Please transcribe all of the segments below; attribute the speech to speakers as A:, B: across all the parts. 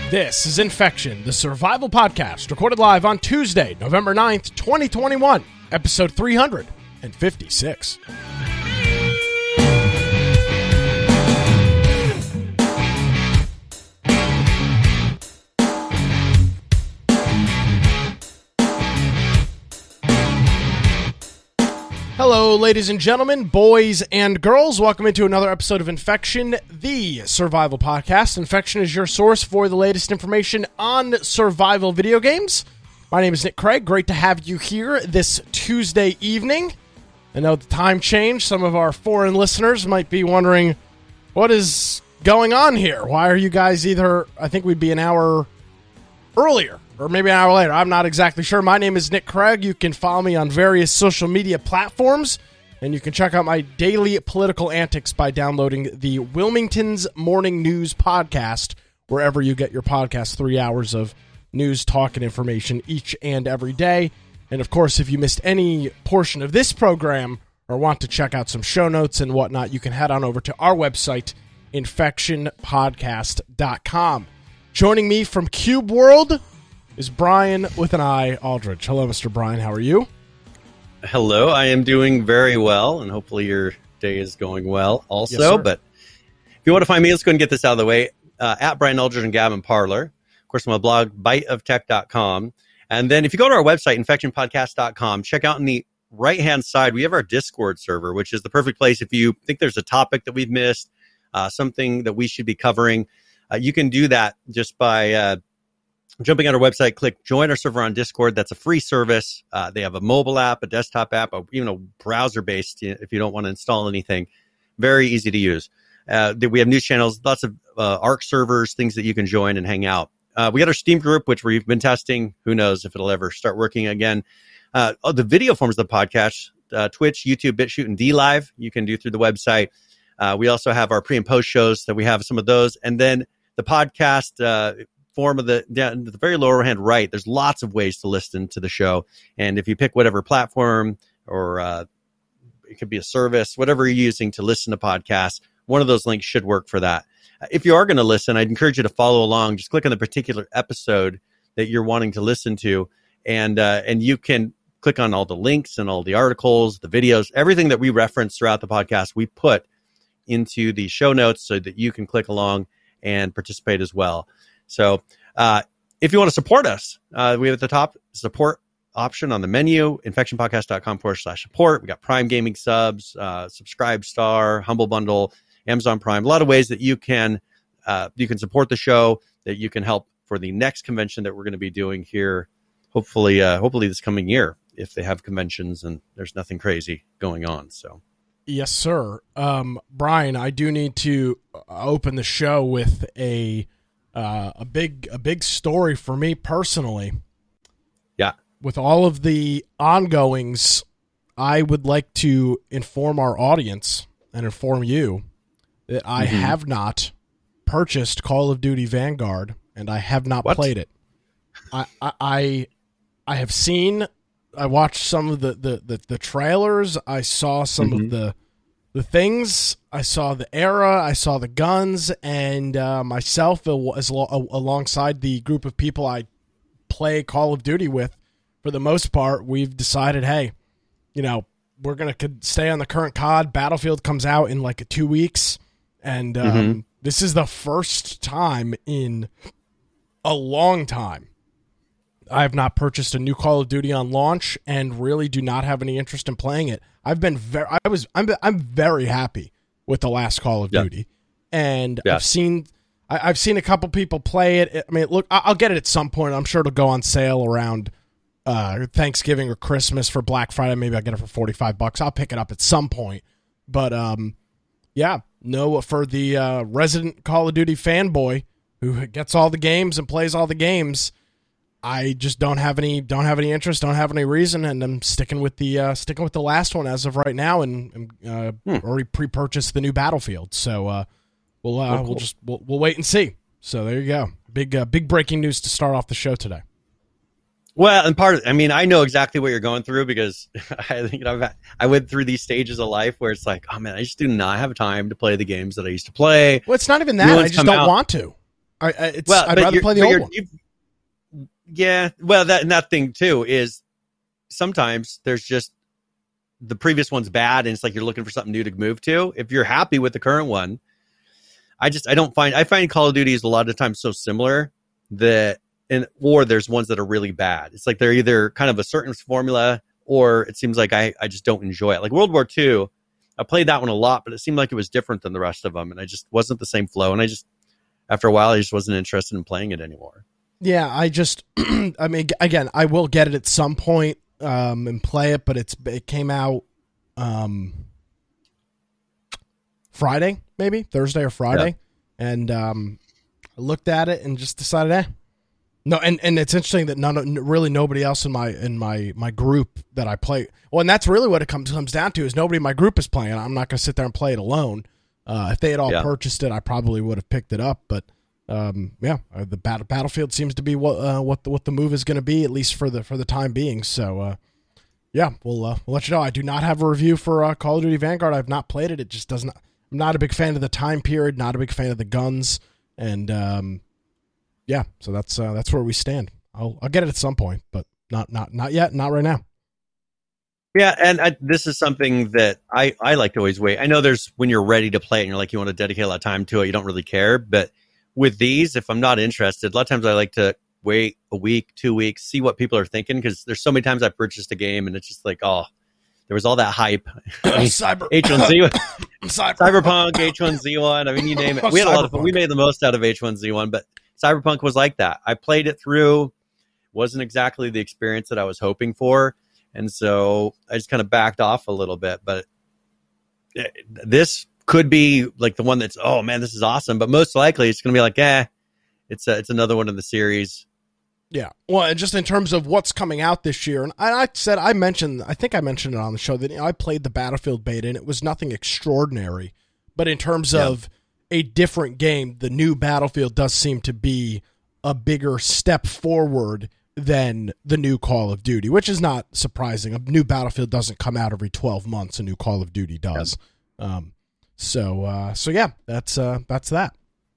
A: This is Infection, the survival podcast, recorded live on Tuesday, November 9th, 2021, episode 356. Hello, ladies and gentlemen, boys and girls. Welcome into another episode of Infection, the survival podcast. Infection is your source for the latest information on survival video games. My name is Nick Craig. Great to have you here this Tuesday evening. I know the time changed. Some of our foreign listeners might be wondering, what is going on here? Why are you guys I think we'd be an hour earlier, or maybe an hour later. I'm not exactly sure. My name is Nick Craig. You can follow me on various social media platforms, and you can check out my daily political antics by downloading the Wilmington's Morning News podcast, wherever you get your podcast. 3 hours of news, talk, and information each and every day. And, of course, if you missed any portion of this program or want to check out some show notes and whatnot, you can head on over to our website, infectionpodcast.com. Joining me from Cube World is Brian with an I, Aldridge. Hello, Mr. Brian. How are you?
B: Hello. I am doing very well, and hopefully your day is going well also.
A: Yes,
B: but if you want to find me, let's go and get this out of the way. At Brian Aldridge and Gavin Parler. Of course, I'm on my blog, biteoftech.com. And then if you go to our website, infectionpodcast.com, check out on the right-hand side, we have our Discord server, which is the perfect place if you think there's a topic that we've missed, something that we should be covering. You can do that just by jumping on our website, click join our server on Discord. That's a free service. They have a mobile app, a desktop app, even a browser-based if you don't want to install anything. Very easy to use. We have news channels, lots of ARC servers, things that you can join and hang out. We got our Steam group, which we've been testing. Who knows if it'll ever start working again. The video forms of the podcast, Twitch, YouTube, BitChute, and DLive, you can do through the website. We also have our pre and post shows that we have some of those. And then the podcast form of the very lower hand right, there's lots of ways to listen to the show. And if you pick whatever platform or it could be a service, whatever you're using to listen to podcasts, one of those links should work for that. If you are going to listen, I'd encourage you to follow along. Just click on the particular episode that you're wanting to listen to, and you can click on all the links and all the articles, the videos, everything that we reference throughout the podcast, we put into the show notes so that you can click along and participate as well. So if you want to support us, we have at the top support option on the menu, infectionpodcast.com/support. We got Prime Gaming subs, Subscribe Star, Humble Bundle, Amazon Prime, a lot of ways that you can support the show, that you can help for the next convention that we're going to be doing here, hopefully this coming year, if they have conventions and there's nothing crazy going on. So.
A: Yes, sir. Brian, I do need to open the show with a big story for me personally.
B: Yeah.
A: With all of the ongoings, I would like to inform our audience and inform you that I have not purchased Call of Duty Vanguard, and I have not played it. I have seen. I watched some of the trailers. I saw some of the things. I saw the era. I saw the guns, and myself, alongside the group of people I play Call of Duty with, for the most part, we've decided, hey, we're going to stay on the current COD. Battlefield comes out in like 2 weeks, and this is the first time in a long time I have not purchased a new Call of Duty on launch, and really do not have any interest in playing it. I'm very happy with the last Call of Duty, and I've seen a couple people play it. I mean, look, I'll get it at some point. I'm sure it'll go on sale around Thanksgiving or Christmas for Black Friday. Maybe I'll get it for $45. I'll pick it up at some point. But for the resident Call of Duty fanboy who gets all the games and plays all the games, I just don't have any interest, don't have any reason, and I'm sticking with the last one as of right now, and already pre-purchased the new Battlefield. So we'll wait and see. So there you go, big breaking news to start off the show today.
B: Well, and I know exactly what you're going through, because I went through these stages of life where it's like, oh man, I just do not have time to play the games that I used to play.
A: Well, it's not even that. I just don't want to. I'd rather play the old one.
B: Yeah, well, that thing too is sometimes there's just the previous one's bad, and it's like you're looking for something new to move to. If you're happy with the current one, I find Call of Duty is a lot of times so similar or there's ones that are really bad. It's like they're either kind of a certain formula, or it seems like I just don't enjoy it. Like World War II, I played that one a lot, but it seemed like it was different than the rest of them, and I just wasn't the same flow. And after a while, I just wasn't interested in playing it anymore.
A: Yeah, I mean, again, I will get it at some point and play it, but it came out Friday, maybe Thursday or Friday, and I looked at it and just decided, no. And it's interesting that really nobody else in my group that I play. Well, and that's really what it comes down to is nobody in my group is playing. I'm not going to sit there and play it alone. If they had all purchased it, I probably would have picked it up. But the Battlefield seems to be what the move is going to be, at least for the time being. So we'll let you know. I do not have a review for Call of Duty Vanguard. I've not played it. It just doesn't. I'm not a big fan of the time period. Not a big fan of the guns. And so that's where we stand. I'll get it at some point, but not yet. Not right now.
B: Yeah, and this is something that I like to always wait. I know there's when you're ready to play it and you're like you want to dedicate a lot of time to it, you don't really care. But with these, if I'm not interested, a lot of times I like to wait a week, 2 weeks, see what people are thinking, because there's so many times I purchased a game and it's just like, oh, there was all that hype. H1Z1, Cyberpunk, H1Z1. I mean, you name it. We had a lot of fun. We made the most out of H1Z1, but Cyberpunk was like that. I played it through, wasn't exactly the experience that I was hoping for. And so I just kind of backed off a little bit, but this could be like the one that's, oh man, this is awesome. But most likely it's going to be like, it's another one in the series.
A: Yeah. Well, and just in terms of what's coming out this year, and I think I mentioned it on the show that I played the Battlefield beta and it was nothing extraordinary, but in terms of a different game, the new Battlefield does seem to be a bigger step forward than the new Call of Duty, which is not surprising. A new Battlefield doesn't come out every 12 months. A new Call of Duty does. Yep. So yeah, that's that.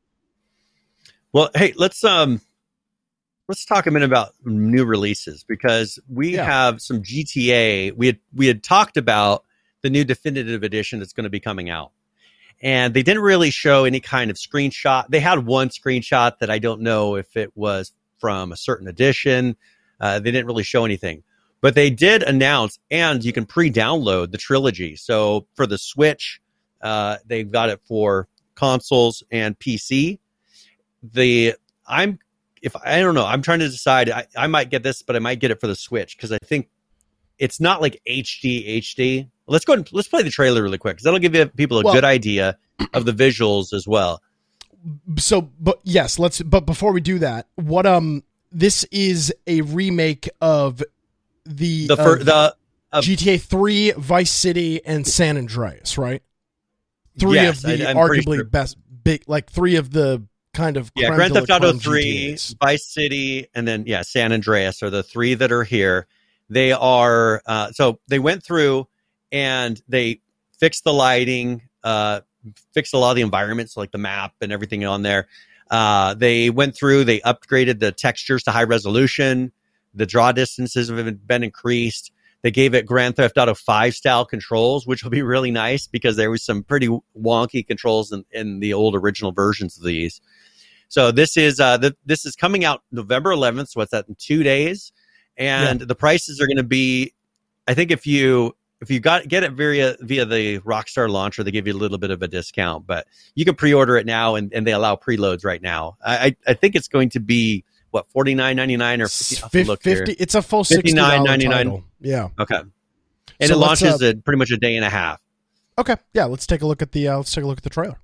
B: Well, hey, let's talk a minute about new releases, because we have some GTA. We had talked about the new definitive edition that's going to be coming out, and they didn't really show any kind of screenshot. They had one screenshot that I don't know if it was from a certain edition. They didn't really show anything, but they did announce, and you can pre-download the trilogy. So for the Switch, they've got it for consoles and PC. I don't know. I'm trying to decide. I might get this, but I might get it for the Switch because I think it's not like HD. Let's go and let's play the trailer really quick because that'll give people a good idea of the visuals as well.
A: So, but yes, but before we do that, this is a remake of the GTA 3, Vice City, and San Andreas, right? Three of the arguably best big, like three of the kind of
B: Grand Theft Auto 3, GTAs. Vice City, and then San Andreas are the three that are here. They are so they went through and they fixed the lighting, fixed a lot of the environments, like the map and everything on there. They went through, they upgraded the textures to high resolution. The draw distances have been increased. They gave it Grand Theft Auto 5 style controls, which will be really nice because there was some pretty wonky controls in the old original versions of these. So this is coming out November 11th. So what's that, in 2 days? And the prices are going to be, I think if you get it via the Rockstar launcher, they give you a little bit of a discount, but you can pre-order it now and they allow preloads right now. I think it's going to be what, $49.99 or $50?
A: It's a full $69.99. Yeah.
B: Okay. And so it launches in pretty much a day and a half.
A: Okay. Yeah. Let's take a look at the trailer.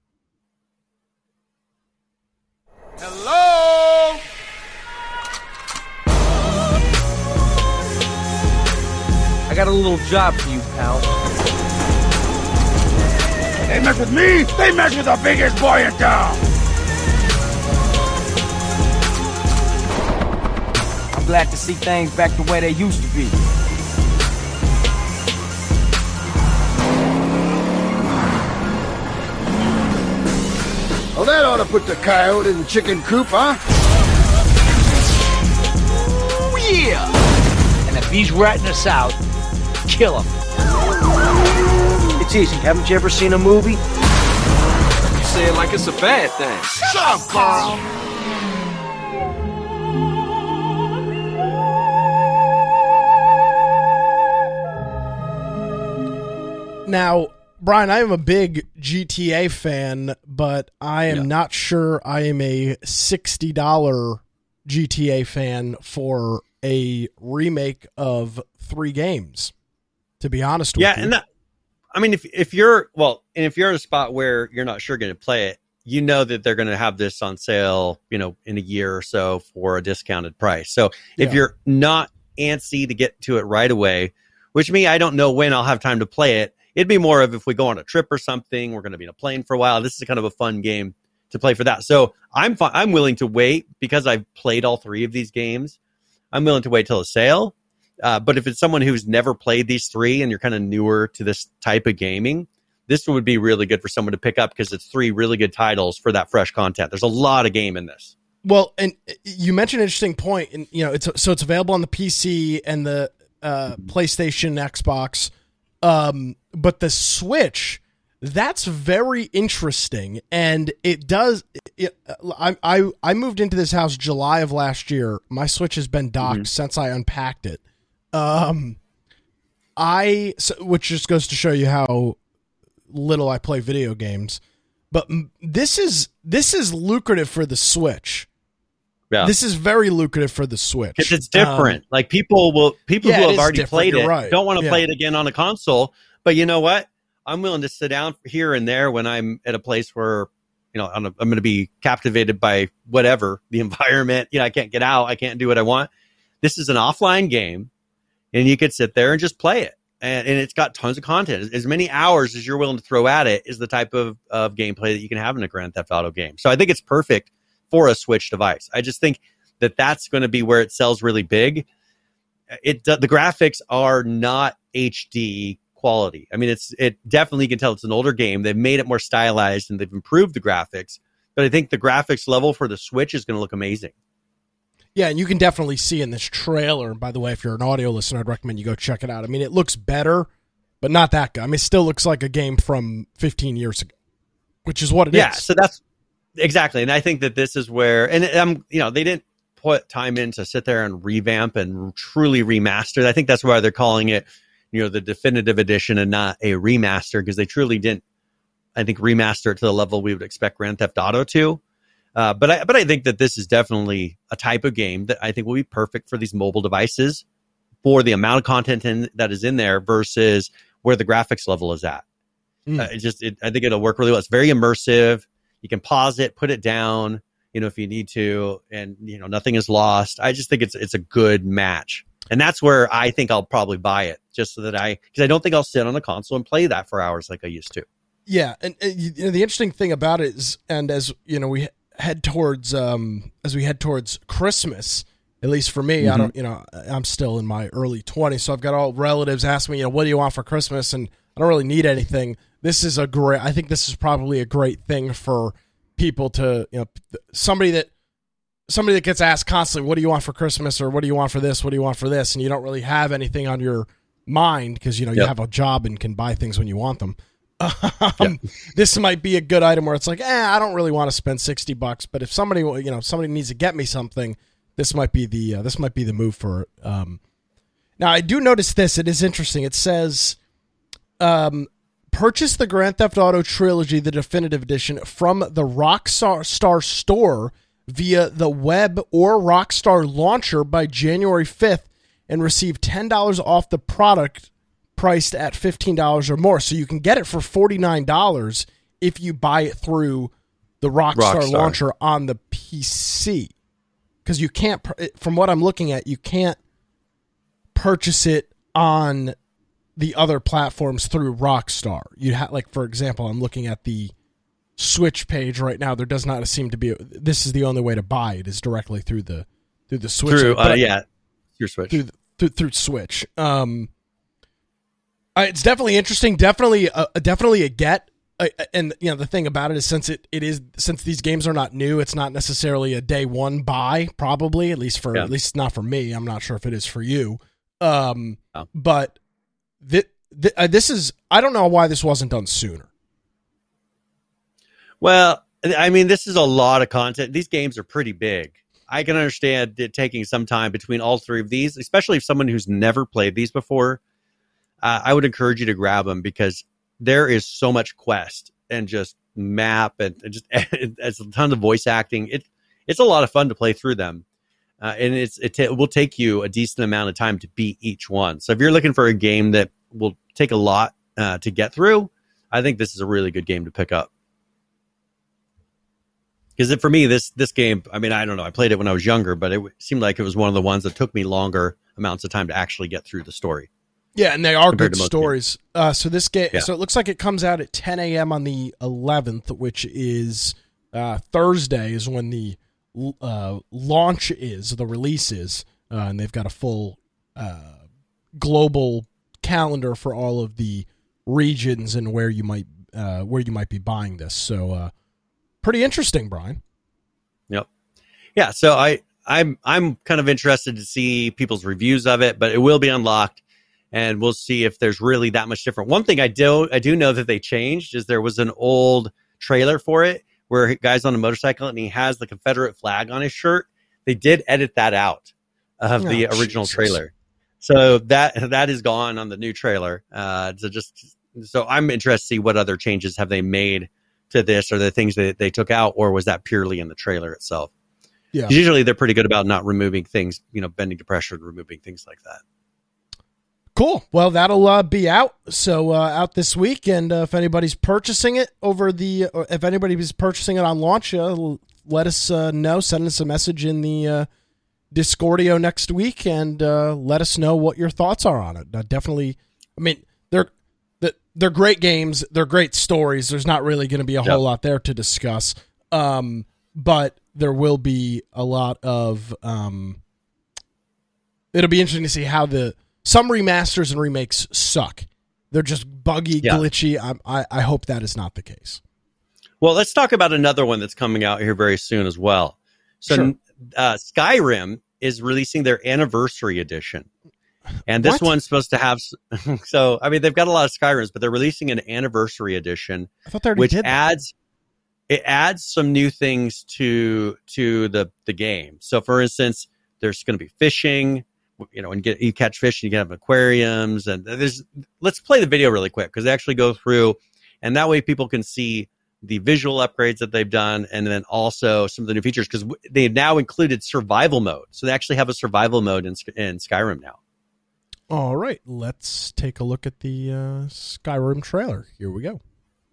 C: Hello. I got a little job for you, pal.
D: They mess with me, they mess with the biggest boy in town.
C: I'm glad to see things back the way they used to be.
D: Well, that ought to put the coyote in the chicken coop, huh?
C: Oh, yeah! And if he's ratting us out, kill him. It's easy. Haven't you ever seen a movie? You say it like it's a bad thing.
D: Shut up, Carl!
A: Now, Brian, I am a big GTA fan, but I am not sure I am a $60 GTA fan for a remake of 3 games, to be honest with you.
B: Yeah, and that, I mean, if you're in a spot where you're not sure going to play it, you know that they're going to have this on sale, in a year or so for a discounted price. So if you're not antsy to get to it right away, which I don't know when I'll have time to play it. It'd be more of if we go on a trip or something, we're going to be in a plane for a while. This is kind of a fun game to play for that. So I'm willing to wait because I've played all 3 of these games. I'm willing to wait till a sale. But if it's someone who's never played these 3 and you're kind of newer to this type of gaming, this would be really good for someone to pick up because it's 3 really good titles for that fresh content. There's a lot of game in this.
A: Well, and you mentioned an interesting point, and it's available on the PC and the PlayStation, Xbox. But the Switch, that's very interesting, and it does. I moved into this house July of last year. My Switch has been docked since I unpacked it. Which just goes to show you how little I play video games. But this is lucrative for the Switch. Yeah. This is very lucrative for the Switch.
B: Because it's different. Like people who have already played it don't want to play it again on a console. But you know what? I'm willing to sit down here and there when I'm at a place where, I'm going to be captivated by whatever, the environment. I can't get out. I can't do what I want. This is an offline game, and you could sit there and just play it. And it's got tons of content. As many hours as you're willing to throw at it is the type of gameplay that you can have in a Grand Theft Auto game. So I think it's perfect for a Switch device. I just think that that's going to be where it sells really big. The graphics are not HD quality. I mean, it definitely, you can tell it's an older game. They've made it more stylized and they've improved the graphics. But I think the graphics level for the Switch is going to look amazing.
A: Yeah, and you can definitely see in this trailer, by the way, if you're an audio listener, I'd recommend you go check it out. I mean, it looks better, but not that good. I mean, it still looks like a game from 15 years ago, which is what it is.
B: Yeah, so that's exactly. And I think that this is where, and they didn't put time in to sit there and revamp and truly remaster. I think that's why they're calling it, the definitive edition and not a remaster, because they truly didn't, I think, remaster it to the level we would expect Grand Theft Auto to. But I think that this is definitely a type of game that I think will be perfect for these mobile devices for the amount of content that is in there versus where the graphics level is at. I think it'll work really well. It's very immersive. You can pause it, put it down, if you need to, and nothing is lost. I just think it's a good match. And that's where I think I'll probably buy it, just so that because I don't think I'll sit on a console and play that for hours like I used to. Yeah,
A: and the interesting thing about it is, and as we head towards Christmas, at least for me, I don't, I'm still in my early 20s, so I've got all relatives ask me, what do you want for Christmas? And I don't really need anything. I think this is probably a great thing for people to, somebody that gets asked constantly, what do you want for Christmas? Or what do you want for this? What do you want for this? And you don't really have anything on your mind because, you have a job and can buy things when you want them. This might be a good item where it's like, I don't really want to spend $60, but if somebody needs to get me something, this might be the move for it. Now I do notice this. It is interesting. It says, purchase the Grand Theft Auto Trilogy, the definitive edition, from the Rockstar store via the web or Rockstar launcher by January 5th and receive $10 off the product priced at $15 or more. So you can get it for $49 if you buy it through the Rockstar launcher on the PC. Because you can't, from what I'm looking at, you can't purchase it on the other platforms through Rockstar. You have, for example, I'm looking at the Switch page right now. There does not seem to be. This is the only way to buy it, is directly through the Switch.
B: Your Switch
A: through Switch. It's definitely interesting. Definitely a get. and the thing about it is since these games are not new, it's not necessarily a day one buy, probably, at least not for me. I'm not sure if it is for you. But this is, I don't know why this wasn't done sooner.
B: Well, I mean, this is a lot of content. These games are pretty big. I can understand it taking some time between all three of these, especially if someone who's never played these before. I would encourage you to grab them because there is so much quest and just map and just it's a ton of voice acting. It's a lot of fun to play through them. And it will take you a decent amount of time to beat each one. So if you're looking for a game that will take a lot to get through, I think this is a really good game to pick up. Because for me, this game, I mean, I don't know. I played it when I was younger, but it seemed like it was one of the ones that took me longer amounts of time to actually get through the story.
A: Yeah, and they are good stories. So this game, so it looks like it comes out at 10 a.m. on the 11th, which is Thursday is when the launch is, the release is, and they've got a full global calendar for all of the regions and where you might be buying this. So pretty interesting, Brian.
B: Yep. Yeah. So I'm kind of interested to see people's reviews of it, but it will be unlocked. And we'll see if there's really that much different. One thing I do know that they changed is there was an old trailer for it where a guy's on a motorcycle and he has the Confederate flag on his shirt. They did edit that out of the original trailer. So that is gone on the new trailer. So I'm interested to see what other changes have they made to this, or the things that they took out, or was that purely in the trailer itself? Yeah. Usually they're pretty good about not removing things, bending to pressure, removing things like that.
A: Cool. Well, that'll be out. So out this week, and if anybody's purchasing it if anybody's purchasing it on launch, let us know. Send us a message in the Discordio next week, and let us know what your thoughts are on it. Definitely. I mean, they're great games. They're great stories. There's not really going to be a whole lot there to discuss, but there will be a lot of. It'll be interesting to see how some remasters and remakes suck. They're just buggy, glitchy. I hope that is not the case.
B: Well, let's talk about another one that's coming out here very soon as well. So Skyrim is releasing their anniversary edition. And this one's supposed to have... So, I mean, they've got a lot of Skyrims, but they're releasing an anniversary edition.
A: I thought they already did
B: It adds some new things to the game. So, for instance, there's going to be fishing... and you catch fish, and you can have aquariums, and let's play the video really quick because they actually go through, and that way people can see the visual upgrades that they've done, and then also some of the new features because they've now included survival mode. So they actually have a survival mode in Skyrim now.
A: All right, let's take a look at the Skyrim trailer. Here we go.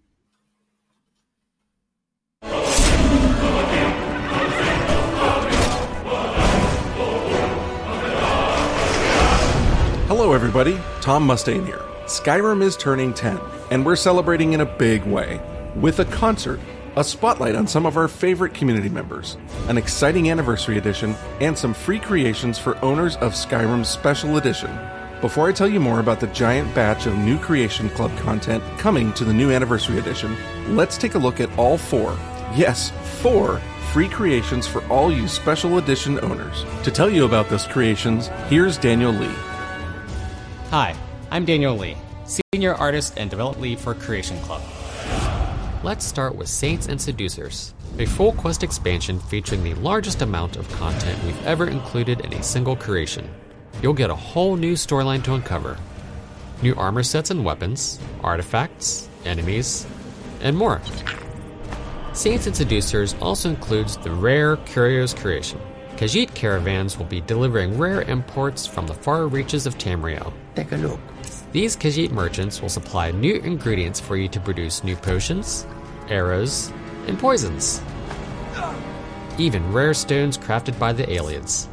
E: Hello everybody, Tom Mustaine here. Skyrim is turning 10, and we're celebrating in a big way. With a concert, a spotlight on some of our favorite community members, an exciting anniversary edition, and some free creations for owners of Skyrim's Special Edition. Before I tell you more about the giant batch of new Creation Club content coming to the new anniversary edition, let's take a look at all 4 free creations for all you Special Edition owners. To tell you about those creations, here's Daniel Lee.
F: Hi, I'm Daniel Lee, Senior Artist and Development Lead for Creation Club. Let's start with Saints and Seducers, a full quest expansion featuring the largest amount of content we've ever included in a single creation. You'll get a whole new storyline to uncover, new armor sets and weapons, artifacts, enemies, and more. Saints and Seducers also includes the rare Curios creation. Khajiit caravans will be delivering rare imports from the far reaches of Tamriel.
G: Take a look.
F: These Khajiit merchants will supply new ingredients for you to produce new potions, arrows, and poisons. Even rare stones crafted by the aliens.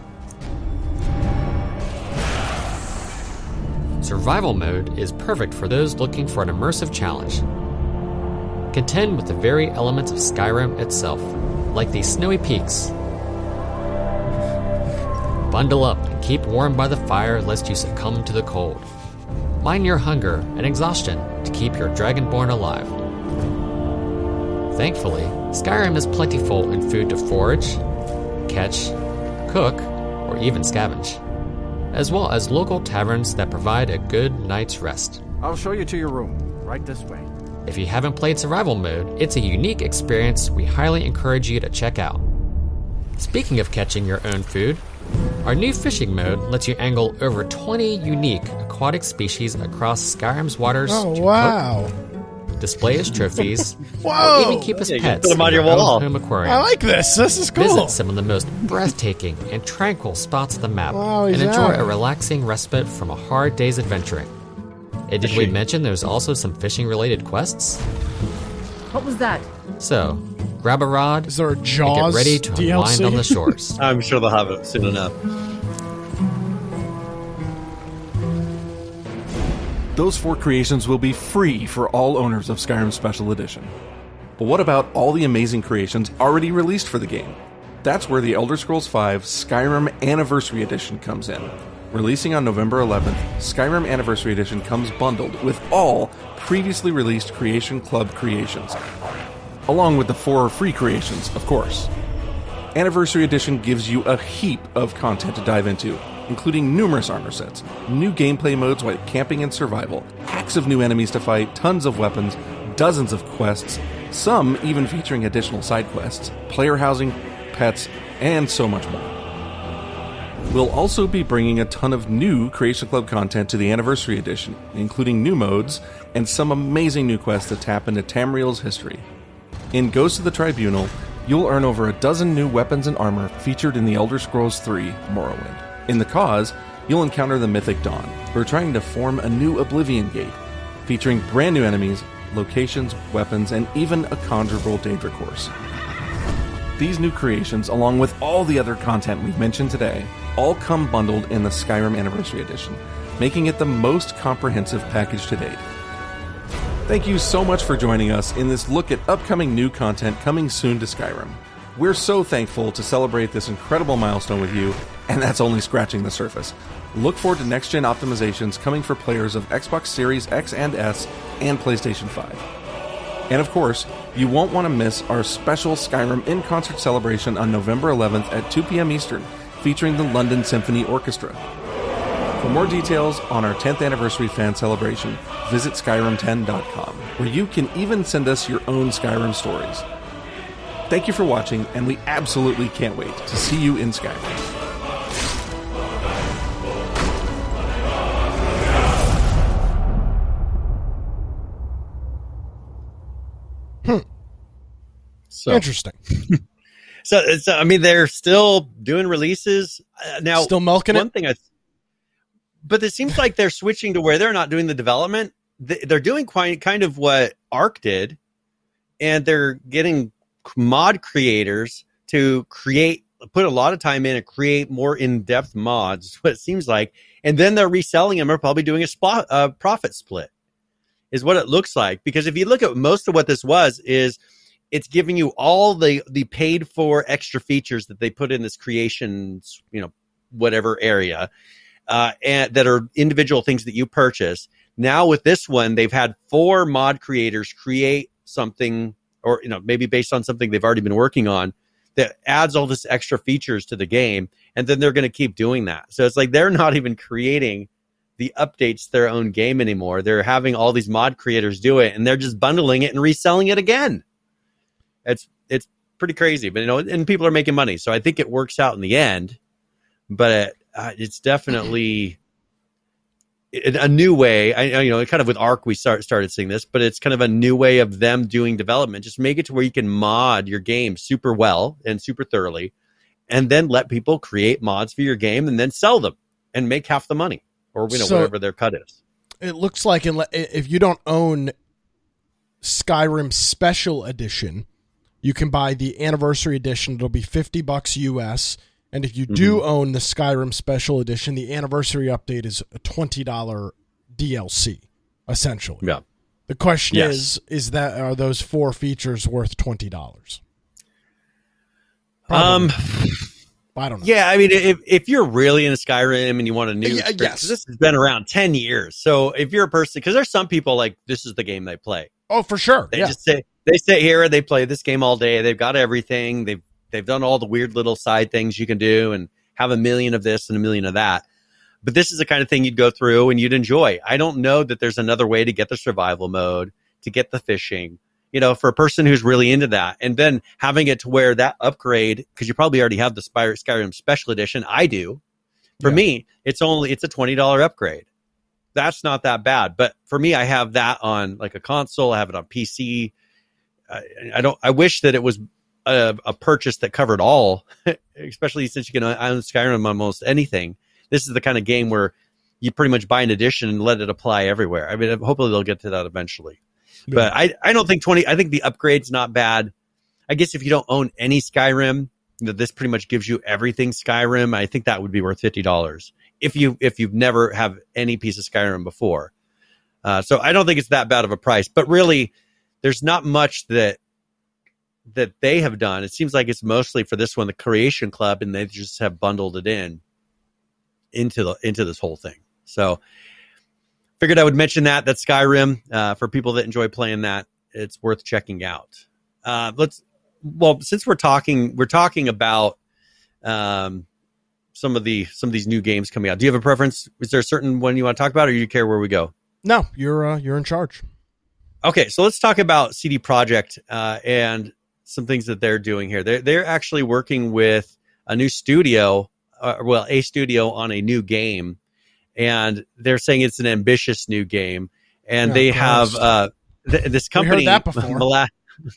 F: Survival mode is perfect for those looking for an immersive challenge. Contend with the very elements of Skyrim itself, like these snowy peaks. Bundle up and keep warm by the fire lest you succumb to the cold. Mind your hunger and exhaustion to keep your Dragonborn alive. Thankfully, Skyrim is plentiful in food to forage, catch, cook, or even scavenge, as well as local taverns that provide a good night's rest.
C: I'll show you to your room. Right this way.
F: If you haven't played survival mode, it's a unique experience we highly encourage you to check out. Speaking of catching your own food, our new fishing mode lets you angle over 20 unique aquatic species across Skyrim's waters
A: Oh,
F: to
A: wow.
F: cook, display as trophies,
A: Whoa.
F: or even keep as
B: Yeah, you can
F: pets
B: put 'em on
F: in
B: your
F: your own
B: wall.
F: home aquarium.
A: I like this. This is cool.
F: Visit some of the most breathtaking and tranquil spots of the map
A: Wow,
F: and
A: he's
F: enjoy
A: out.
F: a relaxing respite from a hard day's adventuring. And did we mention there's also some fishing-related quests?
G: What was that?
F: So, grab a rod
A: Is there a
F: and
A: Jaws
F: get ready to unwind
A: DLC?
F: on the shores.
B: I'm sure they'll have it soon enough.
E: Those 4 creations will be free for all owners of Skyrim Special Edition. But what about all the amazing creations already released for the game? That's where the Elder Scrolls V Skyrim Anniversary Edition comes in. Releasing on November 11th, Skyrim Anniversary Edition comes bundled with all previously released Creation Club creations, along with the 4 free creations, of course. Anniversary Edition gives you a heap of content to dive into, including numerous armor sets, new gameplay modes like camping and survival, packs of new enemies to fight, tons of weapons, dozens of quests, some even featuring additional side quests, player housing, pets, and so much more. We'll also be bringing a ton of new Creation Club content to the Anniversary Edition, including new modes and some amazing new quests that tap into Tamriel's history. In Ghost of the Tribunal, you'll earn over a dozen new weapons and armor featured in the Elder Scrolls III Morrowind. In the Cause, you'll encounter the Mythic Dawn, who are trying to form a new Oblivion Gate, featuring brand new enemies, locations, weapons, and even a Conjurable Daedra course. These new creations, along with all the other content we've mentioned today, all come bundled in the Skyrim Anniversary Edition, making it the most comprehensive package to date. Thank you so much for joining us in this look at upcoming new content coming soon to Skyrim. We're so thankful to celebrate this incredible milestone with you, and that's only scratching the surface. Look forward to next-gen optimizations coming for players of Xbox Series X and S and PlayStation 5. And of course, you won't want to miss our special Skyrim in-concert celebration on November 11th at 2 p.m. Eastern, featuring the London Symphony Orchestra. For more details on our 10th anniversary fan celebration, visit Skyrim10.com, where you can even send us your own Skyrim stories. Thank you for watching, and we absolutely can't wait to see you in Skyrim.
B: So
A: Interesting.
B: So, I mean, they're still doing releases now.
A: Still milking
B: one
A: it?
B: thing, but it seems like they're switching to where they're not doing the development. They're doing kind of what Ark did, and they're getting mod creators to put a lot of time in and create more in-depth mods. What it seems like, and then they're reselling them or probably doing a profit split, is what it looks like. Because if you look at most of what this is it's giving you all the paid for extra features that they put in this creation, whatever area, and that are individual things that you purchase. Now with this one, they've had 4 mod creators create something, or maybe based on something they've already been working on, that adds all this extra features to the game, and then they're going to keep doing that. So it's like they're not even creating the updates to their own game anymore. They're having all these mod creators do it, and they're just bundling it and reselling it again. It's pretty crazy, but and people are making money, so I think it works out in the end. But it's definitely a new way. Kind of with Ark we started seeing this, but it's kind of a new way of them doing development. Just make it to where you can mod your game super well and super thoroughly, and then let people create mods for your game and then sell them and make half the money, or whatever their cut is.
A: It looks like if you don't own Skyrim Special Edition, you can buy the Anniversary Edition. It'll be $50 US. And if you do own the Skyrim Special Edition, the Anniversary Update is a $20 DLC, essentially.
B: Yeah.
A: The question is are those 4 features worth $20? I don't know.
B: Yeah, I mean, if you're really into Skyrim and you want a new experience,
A: yes.
B: this has been around 10 years. So if you're a person, because there's some people like this is the game they play.
A: Oh, for sure.
B: They just say, They sit here and they play this game all day. They've got everything. They've done all the weird little side things you can do and have a million of this and a million of that. But this is the kind of thing you'd go through and you'd enjoy. I don't know that there's another way to get the survival mode, to get the fishing, for a person who's really into that. And then having it to where that upgrade, because you probably already have the Skyrim Special Edition. I do. For me, it's a $20 upgrade. That's not that bad. But for me, I have that on like a console. I have it on PC. I wish that it was a purchase that covered all, especially since you can own Skyrim on almost anything. This is the kind of game where you pretty much buy an edition and let it apply everywhere. I mean, hopefully they'll get to that eventually. Yeah. But I don't think I think the upgrade's not bad. I guess if you don't own any Skyrim, this pretty much gives you everything Skyrim. I think that would be worth $50 if you've never have any piece of Skyrim before. So I don't think it's that bad of a price. But really, there's not much that they have done. It seems like it's mostly for this one, the Creation Club, and they just have bundled it into this whole thing. So figured I would mention that Skyrim, for people that enjoy playing that, it's worth checking out. Since we're talking about some of these new games coming out. Do you have a preference? Is there a certain one you want to talk about, or do you care where we go?
A: No, you're in charge. Okay,
B: so let's talk about CD Projekt and some things that they're doing here. They're actually working with a new studio, a studio on a new game, and they're saying it's an ambitious new game. And they have this company.
A: We heard that before.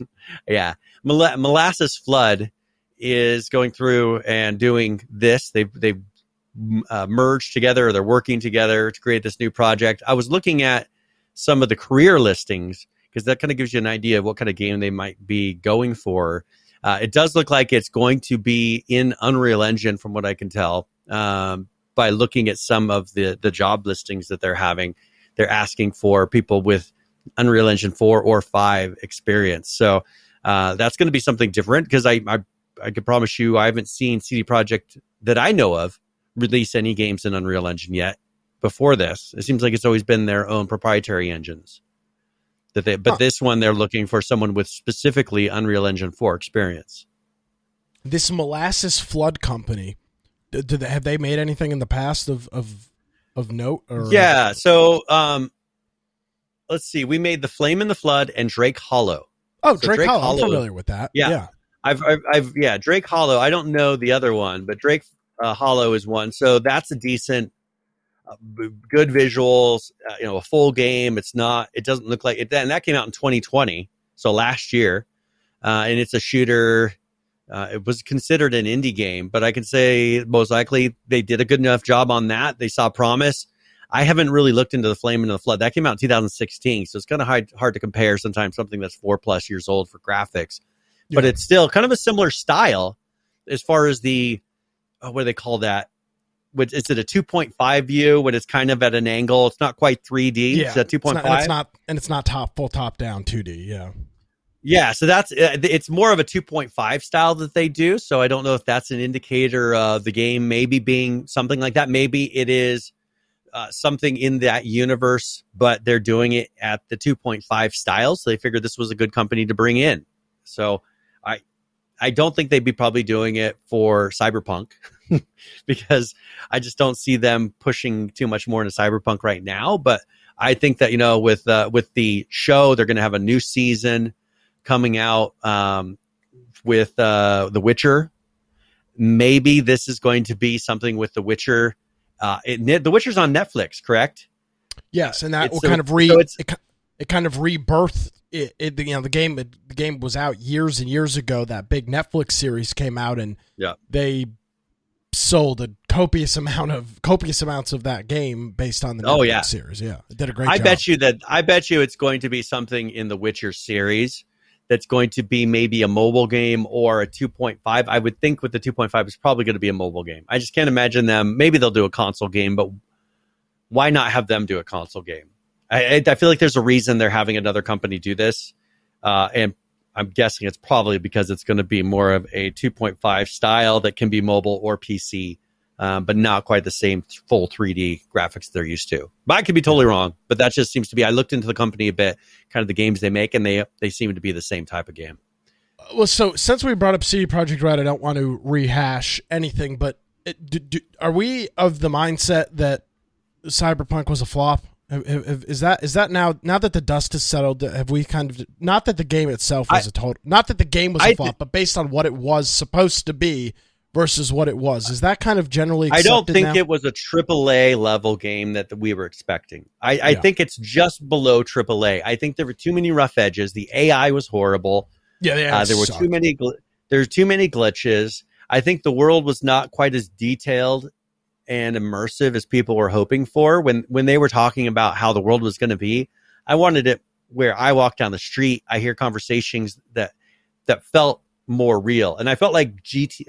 B: Molasses Flood is going through and doing this. They've merged together, or they're working together to create this new project. I was looking at some of the career listings because that kind of gives you an idea of what kind of game they might be going for. It does look like it's going to be in Unreal Engine, from what I can tell, by looking at some of the job listings that they're having. They're asking for people with Unreal Engine 4 or 5 experience. So that's going to be something different, because I can promise you I haven't seen CD Projekt that I know of release any games in Unreal Engine yet before this. It seems like it's always been their own proprietary engines. This one, they're looking for someone with specifically Unreal Engine 4 experience.
A: This Molasses Flood company, have they made anything in the past of note? Or?
B: Yeah, so let's see. We made The Flame in the Flood and Drake Hollow.
A: Oh, so Drake Hollow. I'm familiar with that.
B: Yeah. I've Drake Hollow. I don't know the other one, but Drake Hollow is one. So that's a decent, good visuals, a full game. It doesn't look like it. And that came out in 2020. So last year. And it's a shooter. It was considered an indie game, but I can say most likely they did a good enough job on that. They saw promise. I haven't really looked into The Flame and the Flood. That came out in 2016. So it's kind of hard to compare sometimes something that's 4+ years old for graphics. But it's still kind of a similar style as far as the, what do they call that? Is it a 2.5 view when it's kind of at an angle? It's not quite 3D.
A: Yeah,
B: it's at 2.5.
A: It's not full top down 2D. Yeah.
B: Yeah. So it's more of a 2.5 style that they do. So I don't know if that's an indicator of the game maybe being something like that. Maybe it is something in that universe, but they're doing it at the 2.5 style. So they figured this was a good company to bring in. So I don't think they'd be probably doing it for Cyberpunk because I just don't see them pushing too much more into Cyberpunk right now. But I think that, with the show, they're going to have a new season coming out with The Witcher. Maybe this is going to be something with The Witcher. The Witcher's on Netflix, correct?
A: Yes, and that will kind of it kind of rebirthed it. The game was out years and years ago. That big Netflix series came out, and they sold a copious amounts of that game based on the Netflix series. Yeah, it did a great job.
B: I bet you it's going to be something in the Witcher series that's going to be maybe a mobile game or a 2.5. I would think with the 2.5, it's probably going to be a mobile game. I just can't imagine them. Maybe they'll do a console game, but why not have them do a console game? I feel like there's a reason they're having another company do this. And I'm guessing it's probably because it's going to be more of a 2.5 style that can be mobile or PC but not quite the same full 3D graphics they're used to. But I could be totally wrong, but that just seems to be, I looked into the company a bit, kind of the games they make, and they seem to be the same type of game.
A: Well, so since we brought up CD Projekt Red, I don't want to rehash anything, but are we of the mindset that Cyberpunk was a flop? Is that now that the dust has settled, have we kind of, not that the game itself was not that the game was a flop, but based on what it was supposed to be versus what it was, is that kind of generally accepted?
B: I don't think
A: now?
B: it was a AAA level game that we were expecting. I think it's just below AAA. I think there were too many rough edges. The AI was horrible.
A: Yeah,
B: there were too many glitches. I think the world was not quite as detailed and immersive as people were hoping for when they were talking about how the world was going to be. I wanted it where I walk down the street, I hear conversations that felt more real. And I felt like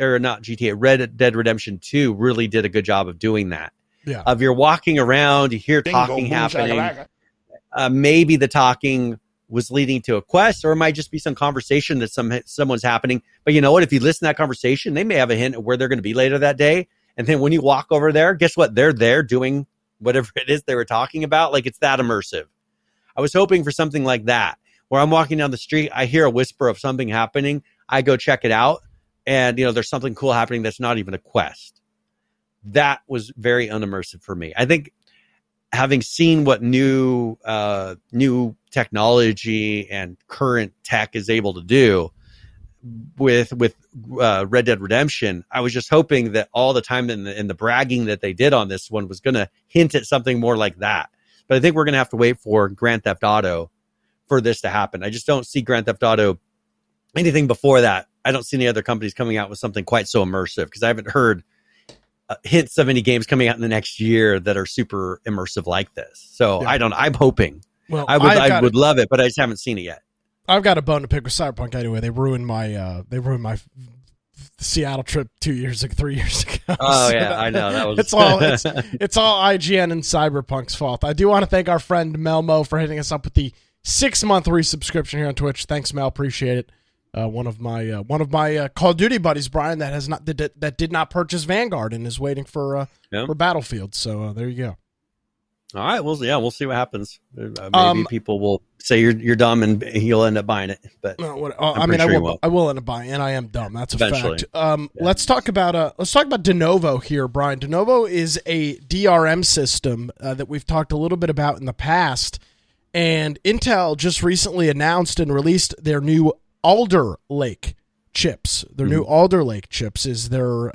B: Red Dead Redemption 2 really did a good job of doing that.
A: Yeah.
B: Of you're walking around, you hear talking happening. Maybe the talking was leading to a quest, or it might just be some conversation that someone's happening. But you know what? If you listen to that conversation, they may have a hint of where they're going to be later that day. And then when you walk over there, guess what? They're there doing whatever it is they were talking about. Like, it's that immersive. I was hoping for something like that, where I'm walking down the street, I hear a whisper of something happening, I go check it out, and there's something cool happening that's not even a quest. That was very unimmersive for me. I think having seen what new technology and current tech is able to do with Red Dead Redemption, I was just hoping that all the time in the bragging that they did on this one was going to hint at something more like that. But I think we're going to have to wait for Grand Theft Auto for this to happen. I just don't see Grand Theft Auto anything before that. I don't see any other companies coming out with something quite so immersive, because I haven't heard hints of any games coming out in the next year that are super immersive like this. So yeah. I'm hoping. Well, I would love it, but I just haven't seen it yet.
A: I've got a bone to pick with Cyberpunk anyway. They ruined my Seattle trip 3 years ago.
B: Oh yeah, I know that was.
A: It's all IGN and Cyberpunk's fault. I do want to thank our friend Melmo for hitting us up with the 6-month resubscription here on Twitch. Thanks, Mel. Appreciate it. One of my Call of Duty buddies, Brian, that did not purchase Vanguard and is waiting for Battlefield. So there you go.
B: All right, we'll see what happens. Maybe people will say you're dumb and you'll end up buying it. But
A: I will end up buying it, and I am dumb. That's a
B: eventually.
A: Fact. Let's talk about Denuvo here, Brian. Denuvo is a DRM system that we've talked a little bit about in the past, and Intel just recently announced and released their new Alder Lake chips. Their new Alder Lake chips is their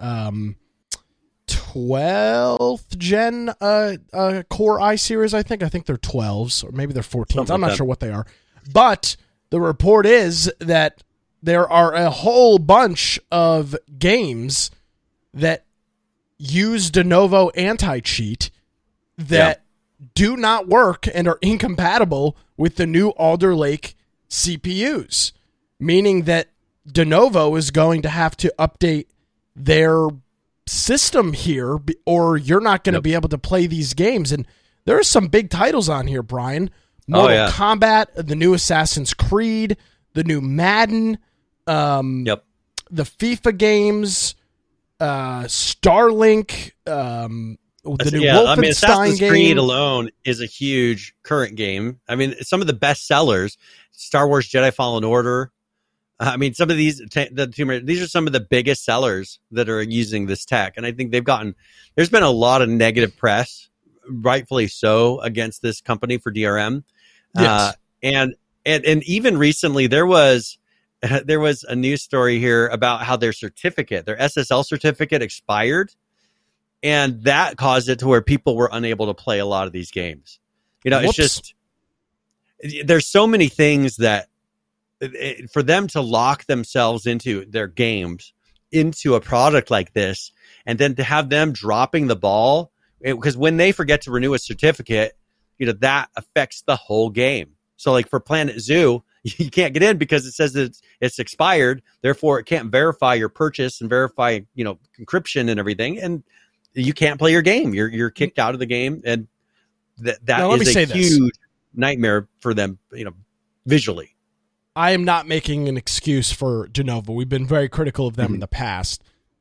A: 12th gen Core i series, I think. I think they're 12s, or maybe they're 14s. I'm not sure what they are. But the report is that there are a whole bunch of games that use Denuvo anti-cheat that do not work and are incompatible with the new Alder Lake CPUs, meaning that Denuvo is going to have to update their system here, or you're not going to be able to play these games. And there are some big titles on here, Brian. Mortal Kombat, the new Assassin's Creed, the new Madden, the FIFA games, Starlink, the new Wolfenstein
B: Assassin's
A: game.
B: Creed alone is a huge current game. I mean, some of the best sellers, Star Wars Jedi Fallen Order. I mean, some of these are some of the biggest sellers that are using this tech. And I think there's been a lot of negative press, rightfully so, against this company for DRM.
A: Yes.
B: And even recently there was a news story here about how their SSL certificate expired. And that caused it to where people were unable to play a lot of these games. It's just, there's so many things that, for them to lock themselves into their games, into a product like this, and then to have them dropping the ball, because when they forget to renew a certificate, that affects the whole game. So like for Planet Zoo, you can't get in because it says that it's expired. Therefore, it can't verify your purchase and verify, encryption and everything. And you can't play your game. You're kicked out of the game. And that is a huge nightmare for them, visually.
A: I am not making an excuse for Denuvo. We've been very critical of them in the past.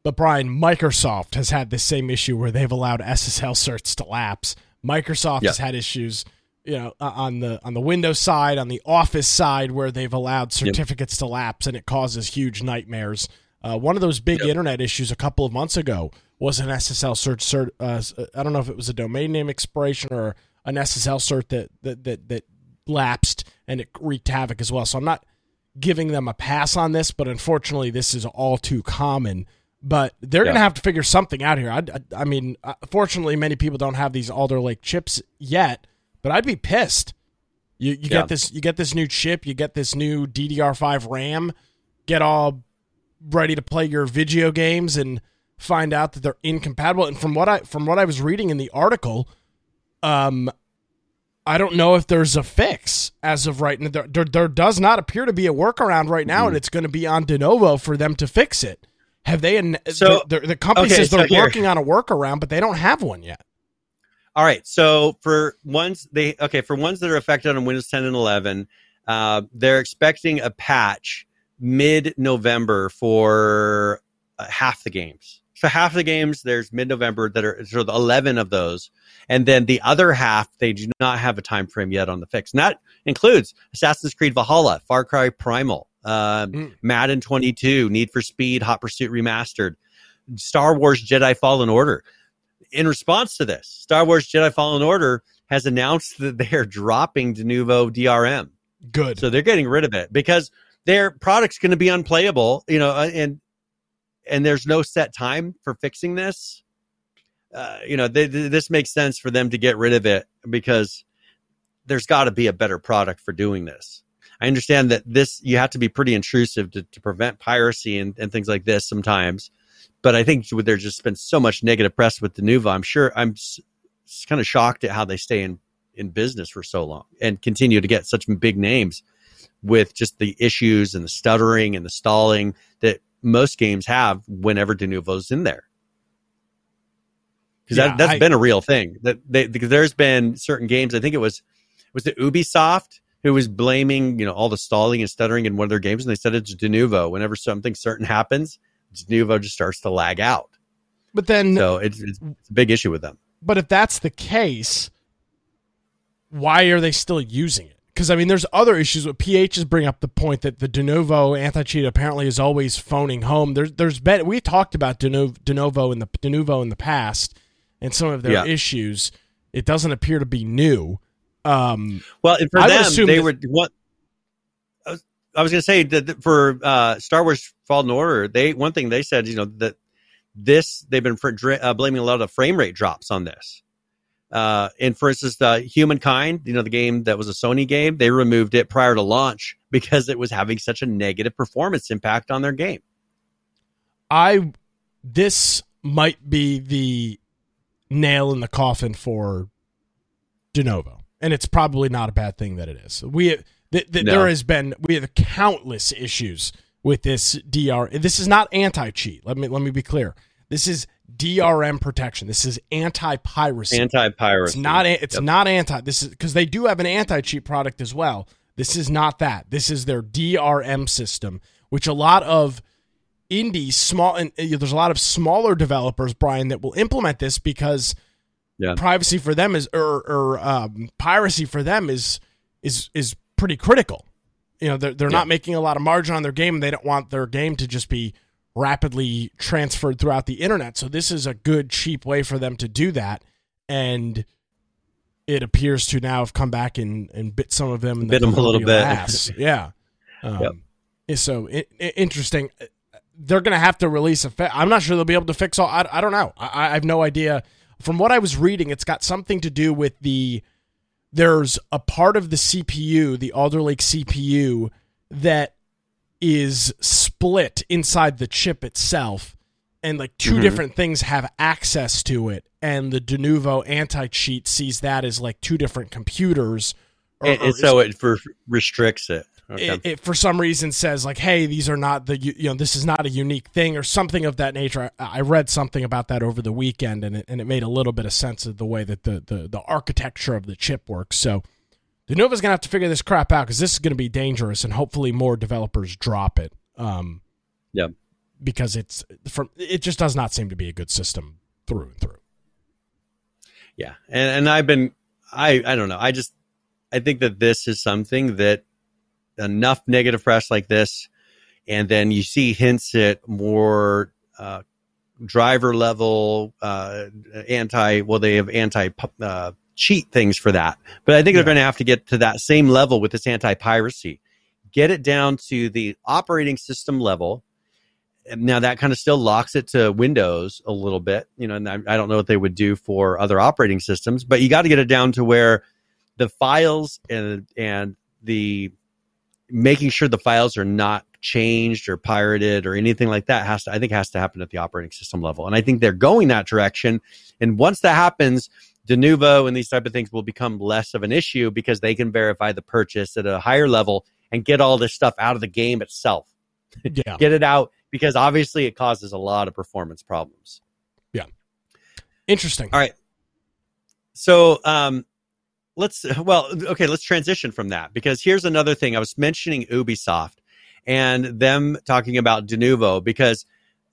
A: But Brian, Microsoft has had this same issue where they've allowed SSL certs to lapse. Microsoft has had issues, on the Windows side, on the Office side, where they've allowed certificates to lapse, and it causes huge nightmares. One of those big internet issues a couple of months ago was an SSL cert. I don't know if it was a domain name expiration or an SSL cert that lapsed, and it wreaked havoc as well. So I'm not giving them a pass on this, but unfortunately, this is all too common. But they're going to have to figure something out here. I mean, fortunately, many people don't have these Alder Lake chips yet, but I'd be pissed. You get this new chip, you get this new DDR5 RAM, get all ready to play your video games, and find out that they're incompatible. And from what I was reading in the article, I don't know if there's a fix as of right now. There does not appear to be a workaround right now, and it's going to be on Denuvo for them to fix it. Have they? The company says they're working on a workaround, but they don't have one yet.
B: All right. So for ones that are affected on Windows 10 and 11, they're expecting a patch mid-November for half the games. So half the games, there's mid-November that are sort of 11 of those. And then the other half, they do not have a time frame yet on the fix. And that includes Assassin's Creed Valhalla, Far Cry Primal, Madden 22, Need for Speed, Hot Pursuit Remastered, Star Wars Jedi Fallen Order. In response to this, Star Wars Jedi Fallen Order has announced that they are dropping Denuvo DRM.
A: Good.
B: So they're getting rid of it because their product's going to be unplayable, and there's no set time for fixing this. This makes sense for them to get rid of it because there's got to be a better product for doing this. I understand that you have to be pretty intrusive to prevent piracy and things like this sometimes. But I think there's just been so much negative press with Denuvo. I'm kind of shocked at how they stay in business for so long and continue to get such big names with just the issues and the stuttering and the stalling that most games have whenever Denuvo's in there. Because that's been a real thing. Because there's been certain games, I think it was the Ubisoft who was blaming, you know, all the stalling and stuttering in one of their games, and they said it's Denuvo. Whenever something certain happens, Denuvo just starts to lag out.
A: But then,
B: so it's a big issue with them.
A: But if that's the case, why are they still using it? Because, I mean, there's other issues. PHs bring up the point that the Denuvo anti-cheat apparently is always phoning home. There's been, we talked about Denuvo in the past and some of their issues. It doesn't appear to be new.
B: Well, and for them, they were what I was going to say that for Star Wars Fallen Order, one thing they said, you know, that they've been blaming a lot of frame rate drops on this. And for instance, Humankind, you know, the game that was a Sony game, they removed it prior to launch because it was having such a negative performance impact on their game.
A: This might be the nail in the coffin for Denuvo, and it's probably not a bad thing that it is. There have countless issues with this DR. This is not anti-cheat. Let me be clear. This is DRM protection. This is anti-piracy.
B: Anti-piracy.
A: It's not anti. This is because they do have an anti-cheat product as well. This is not that. This is their DRM system, which a lot of indies, there's a lot of smaller developers, Brian, that will implement this because privacy for them is piracy for them is pretty critical. You know, they're not making a lot of margin on their game, and they don't want their game to just be rapidly transferred throughout the internet. So this is a good, cheap way for them to do that. And it appears to now have come back and bit some of them in the
B: a little bit.
A: Ass. Yeah. So interesting. They're going to have to release I'm not sure they'll be able to fix all. I don't know. I have no idea. From what I was reading, it's got something to do with there's a part of the CPU, the Alder Lake CPU, that is split inside the chip itself, and like two different things have access to it, and the Denuvo anti-cheat sees that as like two different computers.
B: So it restricts it. Okay.
A: It for some reason says like, hey, these are not this is not a unique thing or something of that nature. I read something about that over the weekend, and it made a little bit of sense of the way that the architecture of the chip works. So Denuvo's going to have to figure this crap out because this is going to be dangerous, and hopefully more developers drop it. because it just does not seem to be a good system through and through.
B: Yeah. And I don't know. I think that this is something that enough negative press like this, and then you see hints at more driver level they have anti cheat things for that. But I think they're going to have to get to that same level with this anti-piracy. Get it down to the operating system level. Now that kind of still locks it to Windows a little bit, and I don't know what they would do for other operating systems, but you got to get it down to where the files and the making sure the files are not changed or pirated or anything like that has to happen at the operating system level. And I think they're going that direction. And once that happens, Denuvo and these type of things will become less of an issue because they can verify the purchase at a higher level and get all this stuff out of the game itself.
A: Yeah.
B: Get it out, because obviously it causes a lot of performance problems.
A: Yeah. Interesting.
B: All right. So let's transition from that, because here's another thing. I was mentioning Ubisoft and them talking about Denuvo, because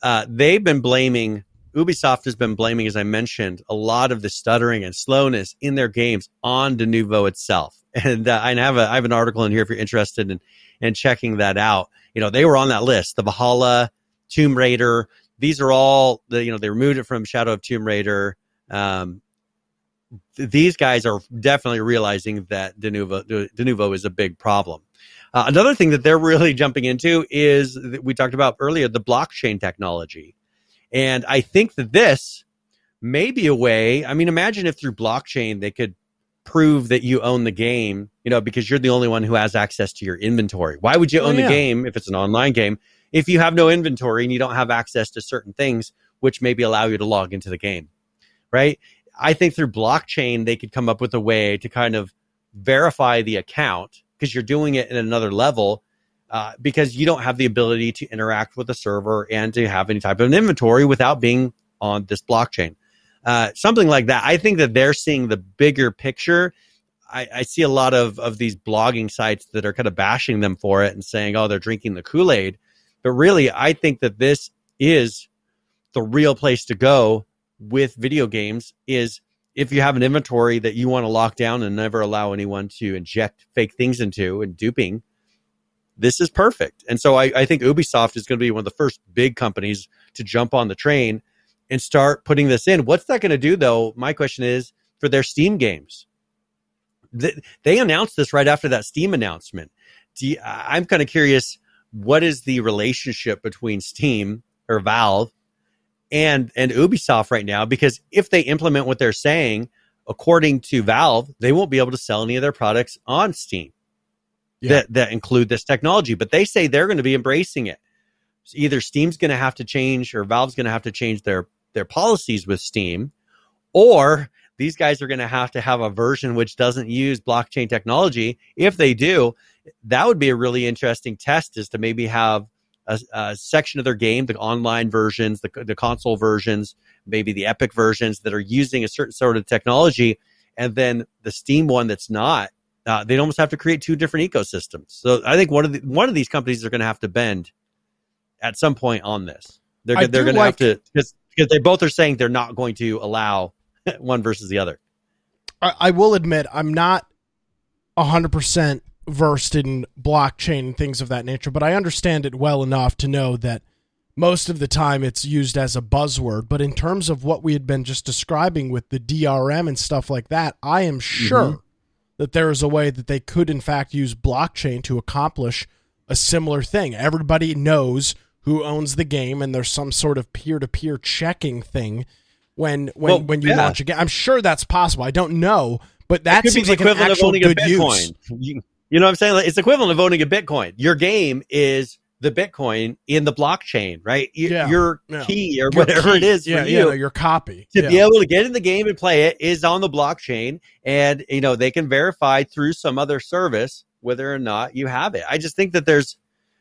B: Ubisoft has been blaming, as I mentioned, a lot of the stuttering and slowness in their games on Denuvo itself. And I have an article in here if you're interested in checking that out. They were on that list. The Valhalla, Tomb Raider, these are all they removed it from Shadow of Tomb Raider. These guys are definitely realizing that Denuvo is a big problem. Another thing that they're really jumping into is, we talked about earlier, the blockchain technology. And I think that this may be a way. I mean, imagine if through blockchain they could prove that you own the game, because you're the only one who has access to your inventory. Why would you own the game if it's an online game if you have no inventory and you don't have access to certain things which maybe allow you to log into the game, right? I think through blockchain they could come up with a way to kind of verify the account, because you're doing it in another level, because you don't have the ability to interact with the server and to have any type of an inventory without being on this blockchain. Something like that. I think that they're seeing the bigger picture. I see a lot of these blogging sites that are kind of bashing them for it and saying, oh, they're drinking the Kool-Aid. But really, I think that this is the real place to go with video games, is if you have an inventory that you want to lock down and never allow anyone to inject fake things into and duping, this is perfect. And so I think Ubisoft is going to be one of the first big companies to jump on the train and start putting this in. What's that going to do, though? My question is, for their Steam games. They announced this right after that Steam announcement. I'm kind of curious, what is the relationship between Steam or Valve and Ubisoft right now? Because if they implement what they're saying, according to Valve, they won't be able to sell any of their products on Steam that include this technology. But they say they're going to be embracing it. So either Steam's going to have to change, or Valve's going to have to change their policies with Steam, or these guys are going to have a version which doesn't use blockchain technology. If they do, that would be a really interesting test, is to maybe have a section of their game, the online versions, the console versions, maybe the Epic versions that are using a certain sort of technology, and then the Steam one that's not. They'd almost have to create two different ecosystems. So I think one of these companies are going to have to bend at some point on this. They're going to have to, because they both are saying they're not going to allow one versus the other.
A: I will admit I'm not 100% versed in blockchain and things of that nature, but I understand it well enough to know that most of the time it's used as a buzzword. But in terms of what we had been just describing with the DRM and stuff like that, I am sure that there is a way that they could in fact use blockchain to accomplish a similar thing. Everybody knows who owns the game, and there's some sort of peer-to-peer checking thing when you launch a game. I'm sure that's possible. I don't know, but that seems like an actual good use.
B: You know what I'm saying? Like, it's equivalent of owning a Bitcoin. Your game is the Bitcoin in the blockchain, right? Your key or whatever it is for you.
A: Your copy.
B: To be able to get in the game and play it is on the blockchain, and they can verify through some other service whether or not you have it. I just think that there's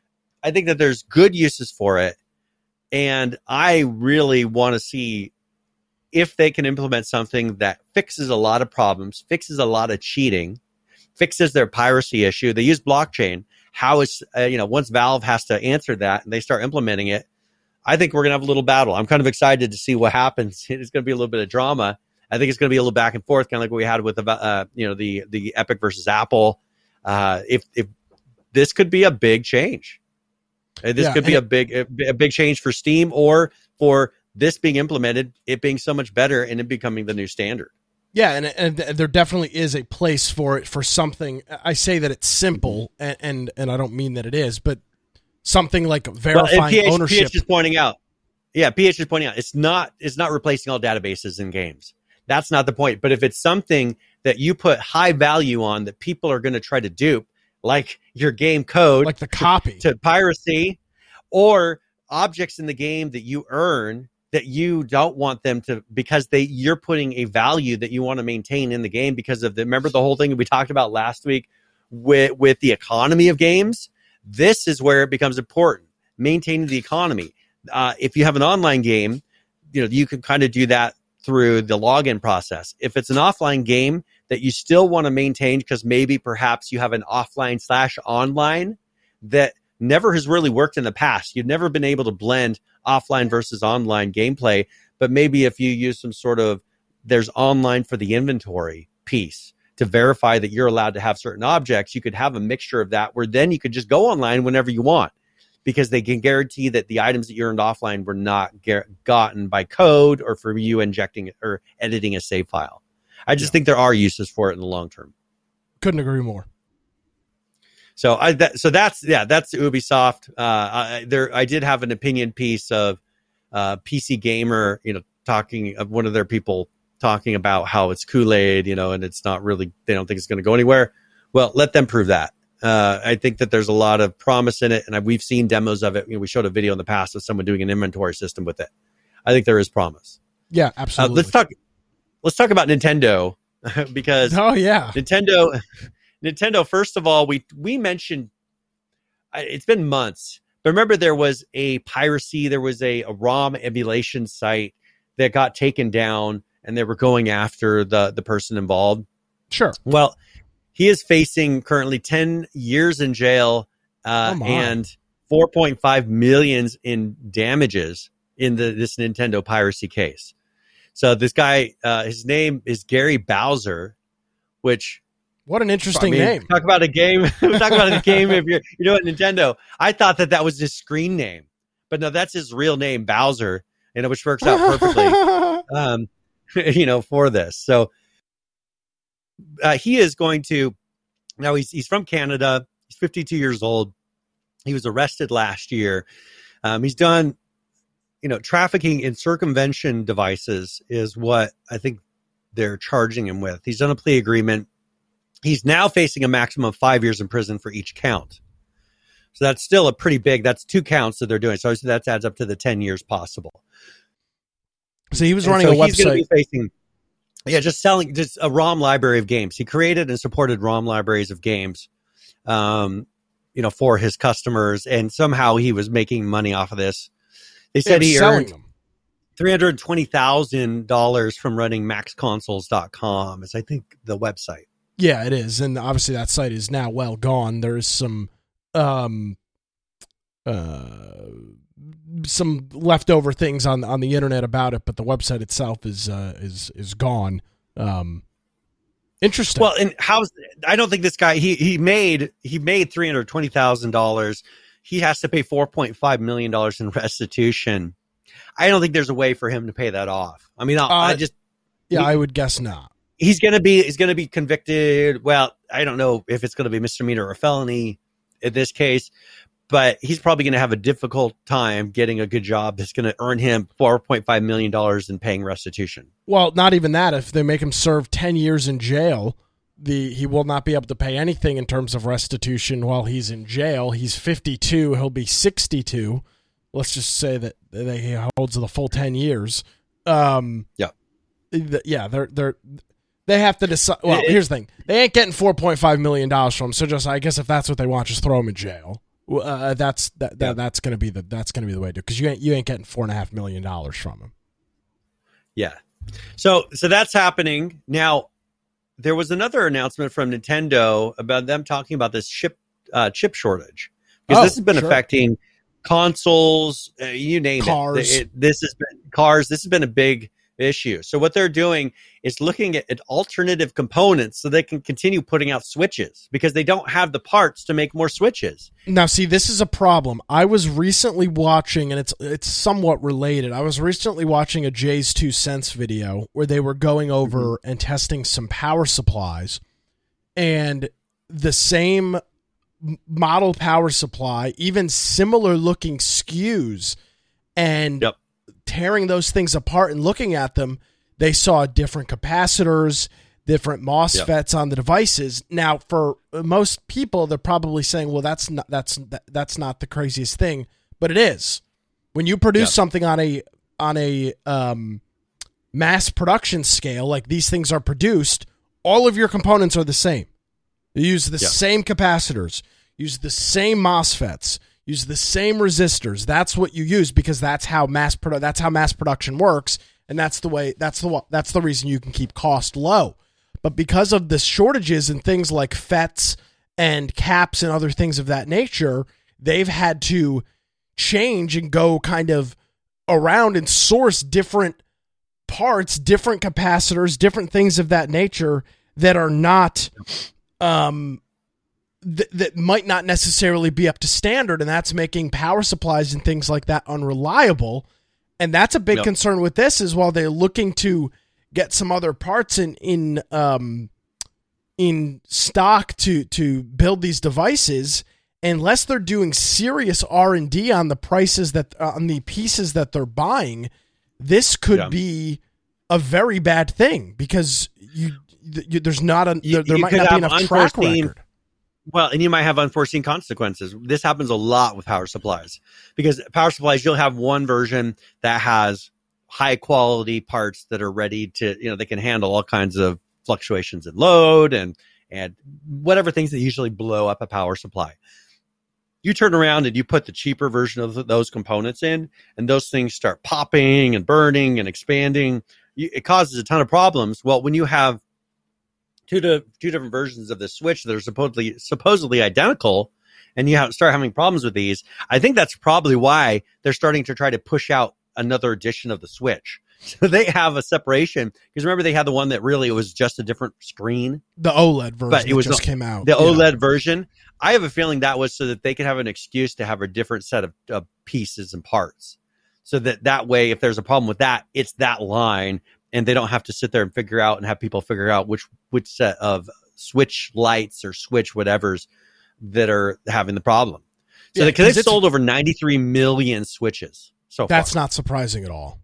B: good uses for it, and I really want to see if they can implement something that fixes a lot of problems, fixes a lot of cheating, fixes their piracy issue. They use blockchain. How is once Valve has to answer that and they start implementing it, I think we're going to have a little battle. I'm kind of excited to see what happens. It's going to be a little bit of drama. I think it's going to be a little back and forth, kind of like what we had with the Epic versus Apple. If this could be a big change, this could be a big change for Steam, or for this being implemented, it being so much better and it becoming the new standard.
A: Yeah, and there definitely is a place for it, for something. I say that it's simple, and I don't mean that it is, but something like verifying ownership.
B: PH is pointing out. Yeah, PH is pointing out it's not replacing all databases in games. That's not the point. But if it's something that you put high value on that people are going to try to dupe, like your game code,
A: like the copy
B: to piracy, or objects in the game that you earn that you don't want them to, because you're putting a value that you want to maintain in the game because of remember the whole thing we talked about last week with the economy of games. This is where it becomes important, maintaining the economy. If you have an online game, you can kind of do that through the login process. If it's an offline game that you still want to maintain, because maybe perhaps you have an offline/online that never has really worked in the past. You've never been able to blend offline versus online gameplay, but maybe if you use some sort of, there's online for the inventory piece to verify that you're allowed to have certain objects, you could have a mixture of that where then you could just go online whenever you want, because they can guarantee that the items that you earned offline were not gotten by code or for you injecting or editing a save file. I just think there are uses for it in the long term.
A: Couldn't agree more.
B: So that's Ubisoft. I did have an opinion piece of PC Gamer, talking of one of their people talking about how it's Kool-Aid, and it's not really, they don't think it's going to go anywhere. Well, let them prove that. I think that there's a lot of promise in it, and we've seen demos of it. We showed a video in the past of someone doing an inventory system with it. I think there is promise.
A: Yeah, absolutely.
B: Let's talk about Nintendo because Nintendo, first of all, we mentioned, it's been months, but remember there was a piracy, there was a ROM emulation site that got taken down, and they were going after the person involved.
A: Sure.
B: Well, he is facing currently 10 years in jail and 4.5 million in damages in this Nintendo piracy case. So this guy, his name is Gary Bowser, which...
A: What an interesting name.
B: Talk about a game. Talk about a game if you're doing Nintendo. I thought that was his screen name, but no, that's his real name, Bowser, which works out perfectly, for this. So he is going to, now he's from Canada. He's 52 years old. He was arrested last year. He's done, trafficking in circumvention devices is what I think they're charging him with. He's done a plea agreement. He's now facing a maximum of 5 years in prison for each count. So that's still a pretty big, that's 2 counts that they're doing. So that adds up to the 10 years possible.
A: So he was running a website. He's going to be facing,
B: just selling just a ROM library of games. He created and supported ROM libraries of games, for his customers. And somehow he was making money off of this. They said he earned $320,000 from running maxconsoles.com is, I think, the website.
A: Yeah, it is, and obviously that site is now well gone. There is some leftover things on the internet about it, but the website itself is gone. Interesting.
B: Well, and I don't think this guy he made $320,000. He has to pay $4.5 million in restitution. I don't think there's a way for him to pay that off. I mean, I
A: would guess not.
B: He's going to be convicted. Well, I don't know if it's going to be misdemeanor or felony in this case, but he's probably going to have a difficult time getting a good job that's going to earn him $4.5 million in paying restitution.
A: Well, not even that. If they make him serve 10 years in jail, he will not be able to pay anything in terms of restitution while he's in jail. He's 52. He'll be 62. Let's just say that he holds the full 10 years. They have to decide. Well, here's the thing: they ain't getting $4.5 million from him. So I guess if that's what they want, just throw him in jail. That's going to be the way to do it, because you ain't getting $4.5 million from him.
B: Yeah. So that's happening now. There was another announcement from Nintendo about them talking about this chip shortage, because this has been affecting consoles, you name
A: Cars.
B: it. This has been cars. This has been a big issue. So what they're doing is looking at alternative components so they can continue putting out Switches because they don't have the parts to make more Switches.
A: Now, see, this is a problem. I was recently watching, and it's somewhat related. I was recently watching a Jay's 2 Cents video where they were going over and testing some power supplies, and the same model power supply, even similar looking SKUs, and tearing those things apart and looking at them, they saw different capacitors, different MOSFETs on the devices. Now, for most people, they're probably saying, "Well, that's not the craziest thing," but it is. When you produce something on a mass production scale, like these things are produced, all of your components are the same. You use the same capacitors, use the same MOSFETs, use the same resistors. That's what you use because that's how mass production works, and that's the reason you can keep cost low. But because of the shortages in things like FETs and caps and other things of that nature, they've had to change and go kind of around and source different parts, different capacitors, different things of that nature that are not that might not necessarily be up to standard, and that's making power supplies and things like that unreliable. And that's a big concern with this, is while they're looking to get some other parts in stock to build these devices, unless they're doing serious R&D on the prices on the pieces that they're buying, this could be a very bad thing because there might not be enough track record.
B: Well, and you might have unforeseen consequences. This happens a lot with power supplies because power supplies, you'll have one version that has high quality parts that are ready to, they can handle all kinds of fluctuations in load and whatever things that usually blow up a power supply. You turn around and you put the cheaper version of those components in, and those things start popping and burning and expanding. It causes a ton of problems. Well, when you have two different versions of the Switch that are supposedly identical, and you start having problems with these, I think that's probably why they're starting to try to push out another edition of the Switch. So they have a separation, because remember they had the one that really was just a different screen,
A: the OLED version,
B: but it
A: just came out.
B: The OLED version. I have a feeling that was so that they could have an excuse to have a different set of pieces and parts, so that way, if there's a problem with that, it's that line. And they don't have to sit there and figure out and have people figure out which set of Switch lights or Switch whatevers that are having the problem. So because they've sold over 93 million Switches so far.
A: That's not surprising at all.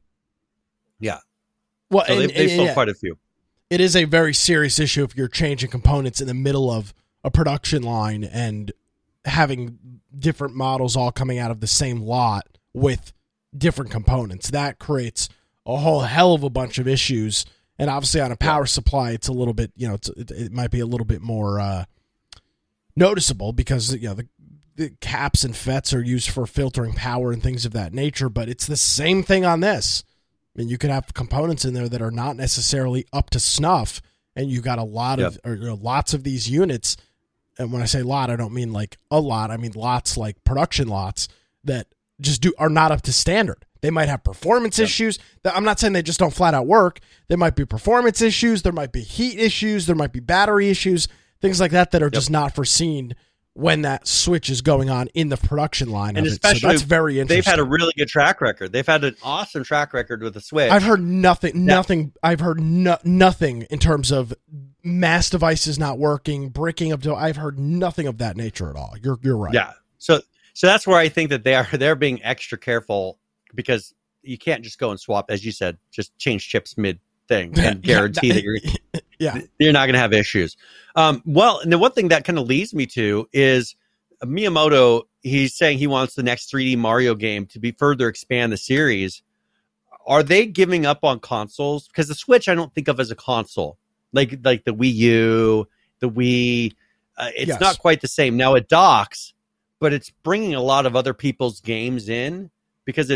B: Yeah.
A: Well,
B: so they've sold quite a few.
A: It is a very serious issue if you're changing components in the middle of a production line and having different models all coming out of the same lot with different components. That creates a whole hell of a bunch of issues, and obviously on a power supply, it's a little bit, it might be a little bit more noticeable because the caps and FETs are used for filtering power and things of that nature. But it's the same thing on this. I mean, you could have components in there that are not necessarily up to snuff, and you got a lot of lots of these units. And when I say lot, I don't mean like a lot. I mean lots, like production lots that just are not up to standard. They might have performance issues. I'm not saying they just don't flat out work. There might be performance issues. There might be heat issues. There might be battery issues, things like that are just not foreseen when that switch is going on in the production line.
B: And especially,
A: so that's very interesting.
B: They've had a really good track record. They've had an awesome track record with the Switch.
A: I've heard nothing. I've heard nothing in terms of mass devices not working, breaking up. I've heard nothing of that nature at all. You're right.
B: Yeah. So that's where I think that they're being extra careful, because you can't just go and swap, as you said, just change chips mid thing and guarantee that you're not going to have issues. Well, and the one thing that kind of leads me to is Miyamoto. He's saying he wants the next 3D Mario game to be further expand the series. Are they giving up on consoles? Because the Switch, I don't think of as a console, like the Wii U, the Wii. It's not quite the same. Now it docks, but it's bringing a lot of other people's games in because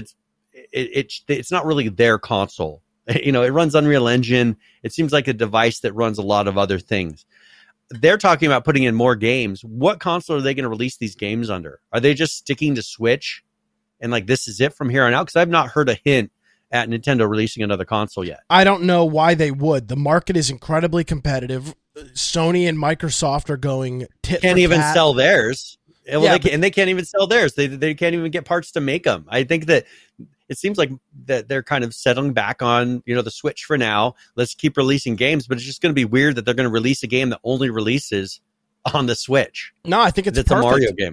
B: it's not really their console. It runs Unreal Engine. It seems like a device that runs a lot of other things. They're talking about putting in more games. What console are they going to release these games under? Are they just sticking to Switch? and like this is it from here on out? Because I've not heard a hint at Nintendo releasing another console yet.
A: I don't know why they would. The market is incredibly competitive. Sony and Microsoft are going tit
B: Can't
A: for
B: even
A: tat.
B: sell theirs. Well,
A: Yeah,
B: they can't even sell theirs. They can't even get parts to make them. I think that it seems like that they're kind of settling back on, the Switch for now. Let's keep releasing games, but it's just going to be weird that they're going to release a game that only releases on the Switch.
A: No, I think it's
B: a Mario game.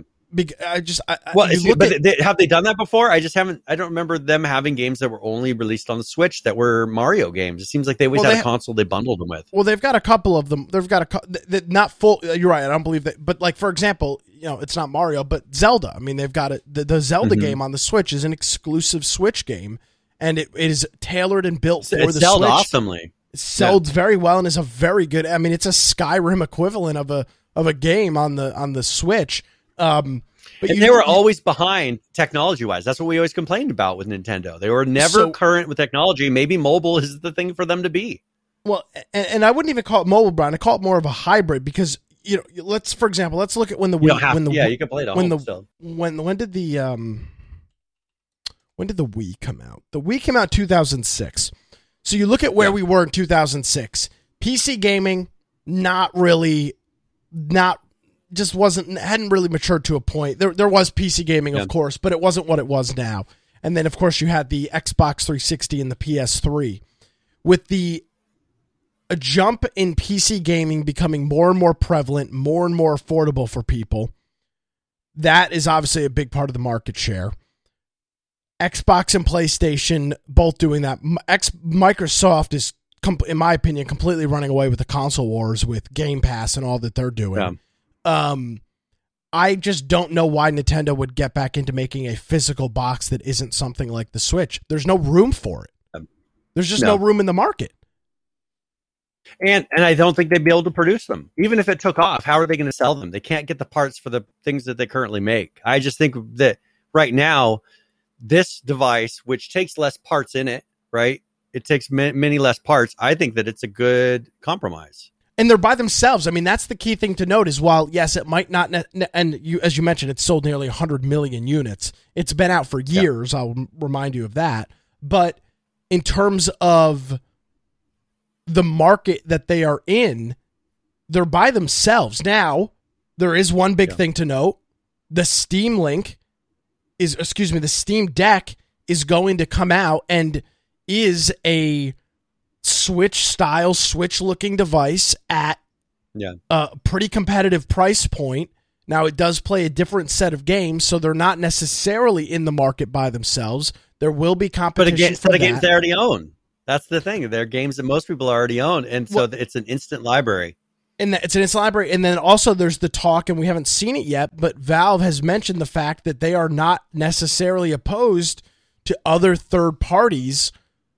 B: Have they done that before? I don't remember them having games that were only released on the Switch that were Mario games. It seems like they always had a console they bundled them with.
A: Well, they've got a couple of them. They've got not full. You're right. I don't believe that. But like, for example, it's not Mario, but Zelda. I mean, they've got it. The Zelda game on the Switch is an exclusive Switch game, and it is tailored and built for the Switch. It's sold
B: awesomely.
A: It sells very well and is a very good. I mean, it's a Skyrim equivalent of a game on the Switch. But
B: they were always behind technology-wise. That's what we always complained about with Nintendo. They were never current with technology. Maybe mobile is the thing for them to be.
A: Well, and I wouldn't even call it mobile, Brian. I call it more of a hybrid because let's look at when the Wii.
B: You can play it on home still.
A: When did the Wii come out? The Wii came out 2006. So you look at where we were in 2006. PC gaming, hadn't really matured to a point. There was PC gaming, of course, but it wasn't what it was now. And then, of course, you had the Xbox 360 and the PS3. With a jump in PC gaming becoming more and more prevalent, more and more affordable for people, that is obviously a big part of the market share. Xbox and PlayStation both doing that. Microsoft is, in my opinion, completely running away with the console wars with Game Pass and all that they're doing. Yeah. I just don't know why Nintendo would get back into making a physical box that isn't something like the Switch. There's no room for it. There's just no room in the market.
B: And I don't think they'd be able to produce them. Even if it took off, how are they going to sell them? They can't get the parts for the things that they currently make. I just think that right now, this device, which takes less parts in it, right? It takes many less parts. I think that it's a good compromise.
A: And they're by themselves. I mean, that's the key thing to note is while, yes, it might not, as you mentioned, it's sold nearly 100 million units. It's been out for years. Yeah. I'll remind you of that. But in terms of the market that they are in, they're by themselves. Now, there is one big thing to note. The Steam Deck is going to come out and is a Switch-style, Switch-looking device at a pretty competitive price point. Now, it does play a different set of games, so they're not necessarily in the market by themselves. There will be competition for that.
B: Games they already own. That's the thing. They're games that most people already own, and so it's an instant library.
A: And it's an instant library, and then also there's the talk, and we haven't seen it yet, but Valve has mentioned the fact that they are not necessarily opposed to other third parties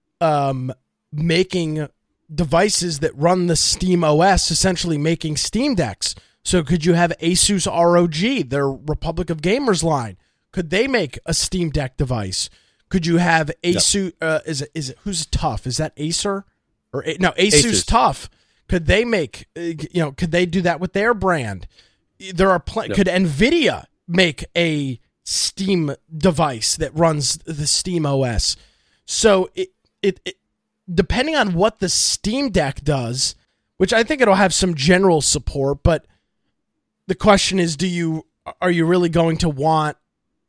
A: making devices that run the Steam OS, essentially making Steam Decks. So could you have Asus ROG, their Republic of Gamers line? Could they make a Steam Deck device? Could you have Asus? Is it who's tough? Is that Acer or no? Asus Tough. Could they make? Could they do that with their brand? There are could Nvidia make a Steam device that runs the Steam OS? So it depending on what the Steam Deck does, which I think it'll have some general support, but the question is, are you really going to want?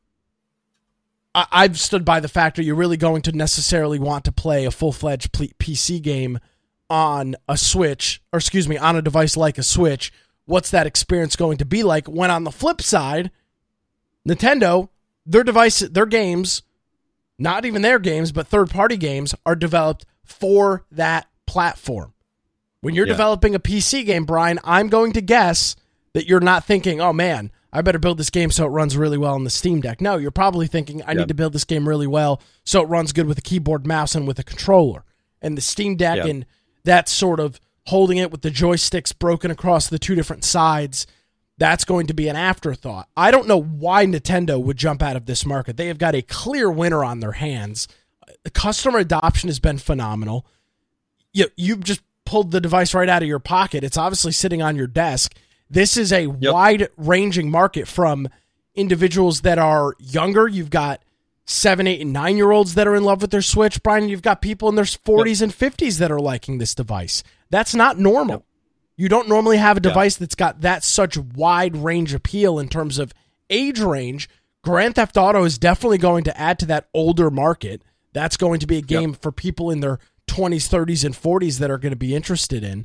A: I've stood by the fact that you're really going to necessarily want to play a full-fledged PC game on a Switch, on a device like a Switch. What's that experience going to be like? When on the flip side, Nintendo, their games, not even their games, but third-party games are developed for that platform. When you're developing a PC game, Brian, I'm going to guess that you're not thinking, oh man, I better build this game so it runs really well on the Steam Deck. No, you're probably thinking, I need to build this game really well so it runs good with a keyboard, mouse, and with a controller. And the Steam Deck and that sort of holding it with the joysticks broken across the two different sides, that's going to be an afterthought. I don't know why Nintendo would jump out of this market. They have got a clear winner on their hands. The customer adoption has been phenomenal. You've just pulled the device right out of your pocket. It's obviously sitting on your desk. This is a wide-ranging market from individuals that are younger. You've got 7, 8, and 9-year-olds that are in love with their Switch. Brian, you've got people in their 40s and 50s that are liking this device. That's not normal.
B: Yep.
A: You don't normally have a device that's got that such wide range appeal in terms of age range. Grand Theft Auto is definitely going to add to that older market. That's going to be a game for people in their 20s, 30s, and 40s that are going to be interested in.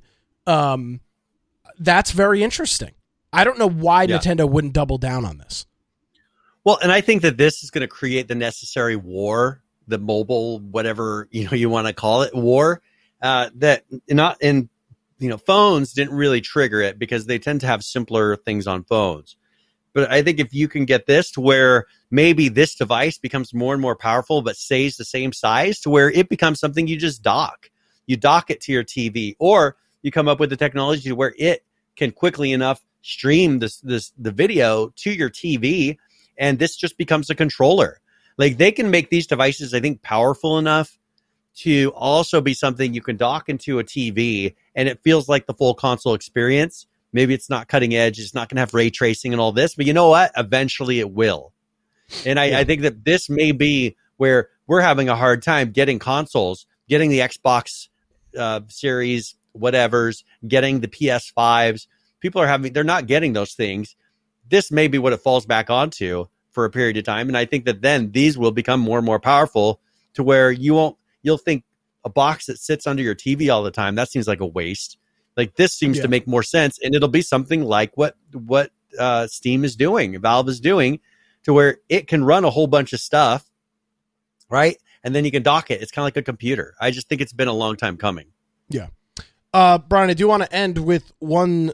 A: That's very interesting. I don't know why Nintendo wouldn't double down on this.
B: Well, and I think that this is going to create the necessary war, the mobile, whatever you want to call it, war. That not in phones didn't really trigger it because they tend to have simpler things on phones. But I think if you can get this to where maybe this device becomes more and more powerful, but stays the same size, to where it becomes something you just dock. You dock it to your TV, or you come up with the technology to where it can quickly enough stream the video to your TV. And this just becomes a controller. Like, they can make these devices, I think, powerful enough to also be something you can dock into a TV, and it feels like the full console experience. Maybe it's not cutting edge. It's not going to have ray tracing and all this, but you know what? Eventually it will. And I think that this may be where we're having a hard time getting consoles, getting the Xbox series, whatevers, getting the PS5s. They're not getting those things. This may be what it falls back onto for a period of time. And I think that then these will become more and more powerful to where you'll think a box that sits under your TV all the time, that seems like a waste. Like, this seems to make more sense. And it'll be something like what Steam is doing, Valve is doing, to where it can run a whole bunch of stuff, right? And then you can dock it. It's kind of like a computer. I just think it's been a long time coming.
A: Yeah. Brian, I do want to end with one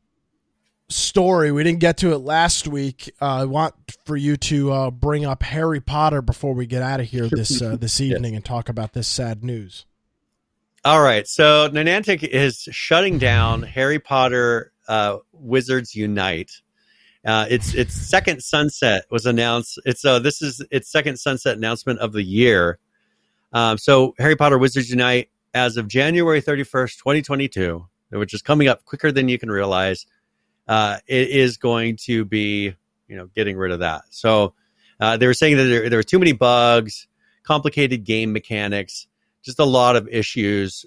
A: story. We didn't get to it last week. I want for you to bring up Harry Potter before we get out of here this evening and talk about this sad news.
B: All right. So Niantic is shutting down Harry Potter Wizards Unite. Its second sunset was announced. This is its second sunset announcement of the year. So Harry Potter Wizards Unite, as of January 31st, 2022, which is coming up quicker than you can realize, it is going to be, getting rid of that. So they were saying that there were too many bugs, complicated game mechanics, just a lot of issues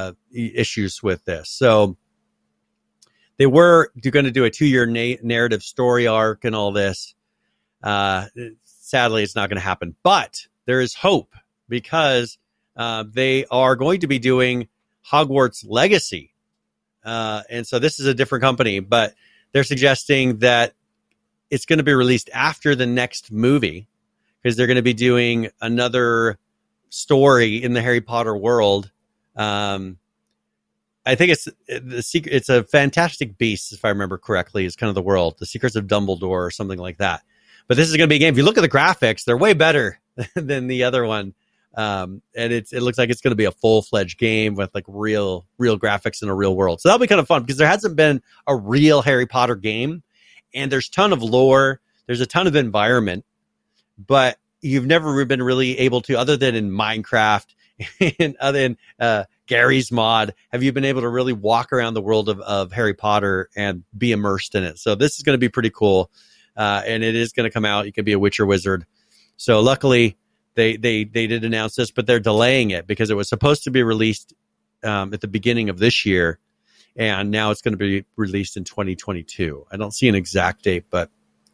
B: with this. So they're going to do a 2-year narrative story arc and all this. Sadly, it's not going to happen, but there is hope because they are going to be doing Hogwarts Legacy. And so this is a different company, but they're suggesting that it's going to be released after the next movie because they're going to be doing another story in the Harry Potter world. I think it's a Fantastic Beasts, if I remember correctly, is kind of the world, The Secrets of Dumbledore or something like that. But this is going to be a game. If you look at the graphics, they're way better than the other one. And it looks like it's going to be a full-fledged game with like real graphics in a real world. So that'll be kind of fun because there hasn't been a real Harry Potter game, and there's a ton of lore. There's a ton of environment, but you've never been really able to, other than in Minecraft and other than Gary's Mod, have you been able to really walk around the world of Harry Potter and be immersed in it. So this is going to be pretty cool. And it is going to come out. You can be a Witcher wizard. So luckily they did announce this, but they're delaying it because it was supposed to be released at the beginning of this year. And now it's going to be released in 2022. I don't see an exact date, but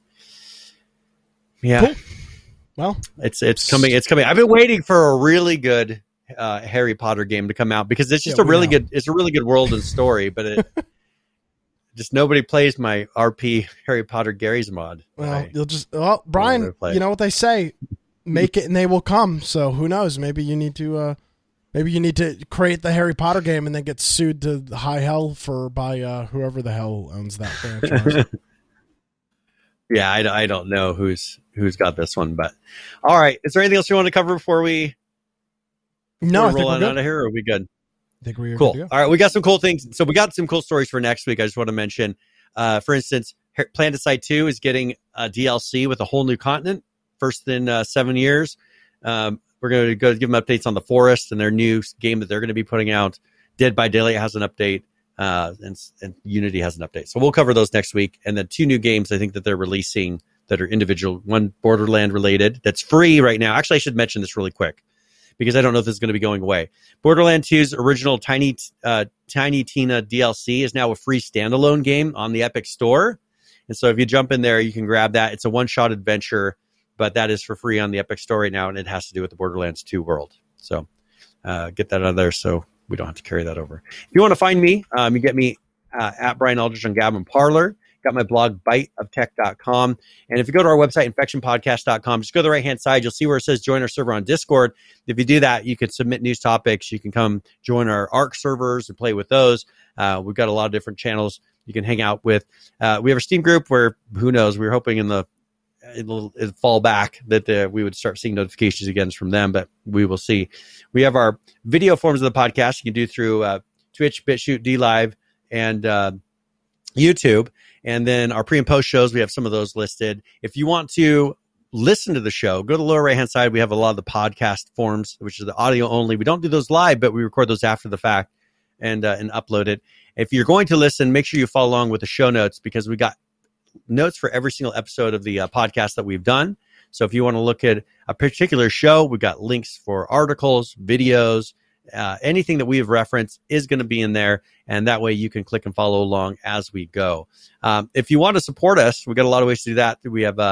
B: yeah.
A: Cool. Well,
B: it's coming. It's coming. I've been waiting for a really good Harry Potter game to come out because it's just a really good world and story, but it just nobody plays my RP Harry Potter Gary's Mod.
A: Well, Brian, you know what they say, make it and they will come. So who knows? Maybe you need to create the Harry Potter game and then get sued to high hell by whoever the hell owns that franchise.
B: Yeah, I don't know who's got this one, but all right. Is there anything else you want to cover before we roll on out of here, or are we good?
A: I think we're
B: cool.
A: Good to go.
B: All right, we got some cool things. So we got some cool stories for next week. I just want to mention, for instance, Planetside 2 is getting a DLC with a whole new continent, first in 7 years. We're going to go give them updates on The Forest and their new game that they're going to be putting out. Dead by Daylight has an update. And Unity has an update. So we'll cover those next week. And then 2 new games I think that they're releasing that are individual, one Borderland related that's free right now. Actually, I should mention this really quick because I don't know if this is going to be going away. Borderlands 2's original Tiny Tina DLC is now a free standalone game on the Epic Store. And so if you jump in there, you can grab that. It's a one-shot adventure, but that is for free on the Epic Store right now, and it has to do with the Borderlands 2 world. So get that out of there so we don't have to carry that over. If you want to find me, you get me at Brian Aldridge on Gab and Parler. Got my blog, biteoftech.com. And if you go to our website, infectionpodcast.com, just go to the right-hand side. You'll see where it says join our server on Discord. If you do that, you can submit news topics. You can come join our ARC servers and play with those. We've got a lot of different channels you can hang out with. We have a Steam group where, who knows, we were hoping it'll fall back that we would start seeing notifications again from them, but we will see. We have our video forms of the podcast you can do through Twitch, BitChute, DLive, and YouTube. And then our pre and post shows, we have some of those listed. If you want to listen to the show, go to the lower right-hand side. We have a lot of the podcast forms, which is the audio only. We don't do those live, but we record those after the fact and upload it. If you're going to listen, make sure you follow along with the show notes because we got notes for every single episode of the podcast that we've done. So if you want to look at a particular show, we've got links for articles, videos, anything that we have referenced is going to be in there. And that way you can click and follow along as we go. If you want to support us, we've got a lot of ways to do that. We have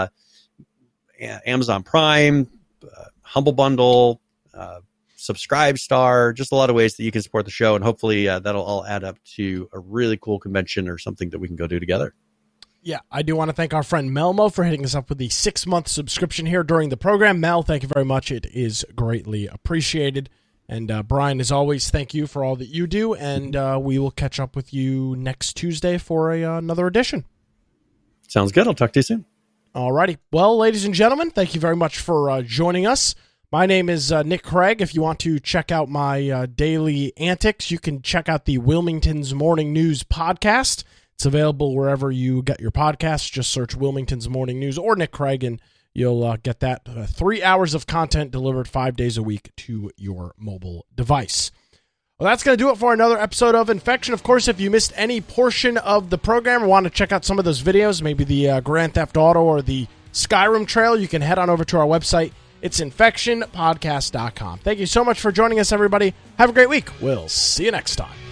B: Amazon Prime, Humble Bundle, Subscribe Star, just a lot of ways that you can support the show. And hopefully that'll all add up to a really cool convention or something that we can go do together.
A: Yeah, I do want to thank our friend Melmo for hitting us up with the 6-month subscription here during the program. Mel, thank you very much. It is greatly appreciated. And Brian, as always, thank you for all that you do. And we will catch up with you next Tuesday for another edition.
B: Sounds good. I'll talk to you soon.
A: All righty. Well, ladies and gentlemen, thank you very much for joining us. My name is Nick Craig. If you want to check out my daily antics, you can check out the Wilmington's Morning News podcast. It's available wherever you get your podcasts. Just search Wilmington's Morning News or Nick Craig, and you'll get that 3 hours of content delivered 5 days a week to your mobile device. Well, that's going to do it for another episode of Infection. Of course, if you missed any portion of the program or want to check out some of those videos, maybe the Grand Theft Auto or the Skyrim trail, you can head on over to our website. It's infectionpodcast.com. Thank you so much for joining us, everybody. Have a great week. We'll see you next time.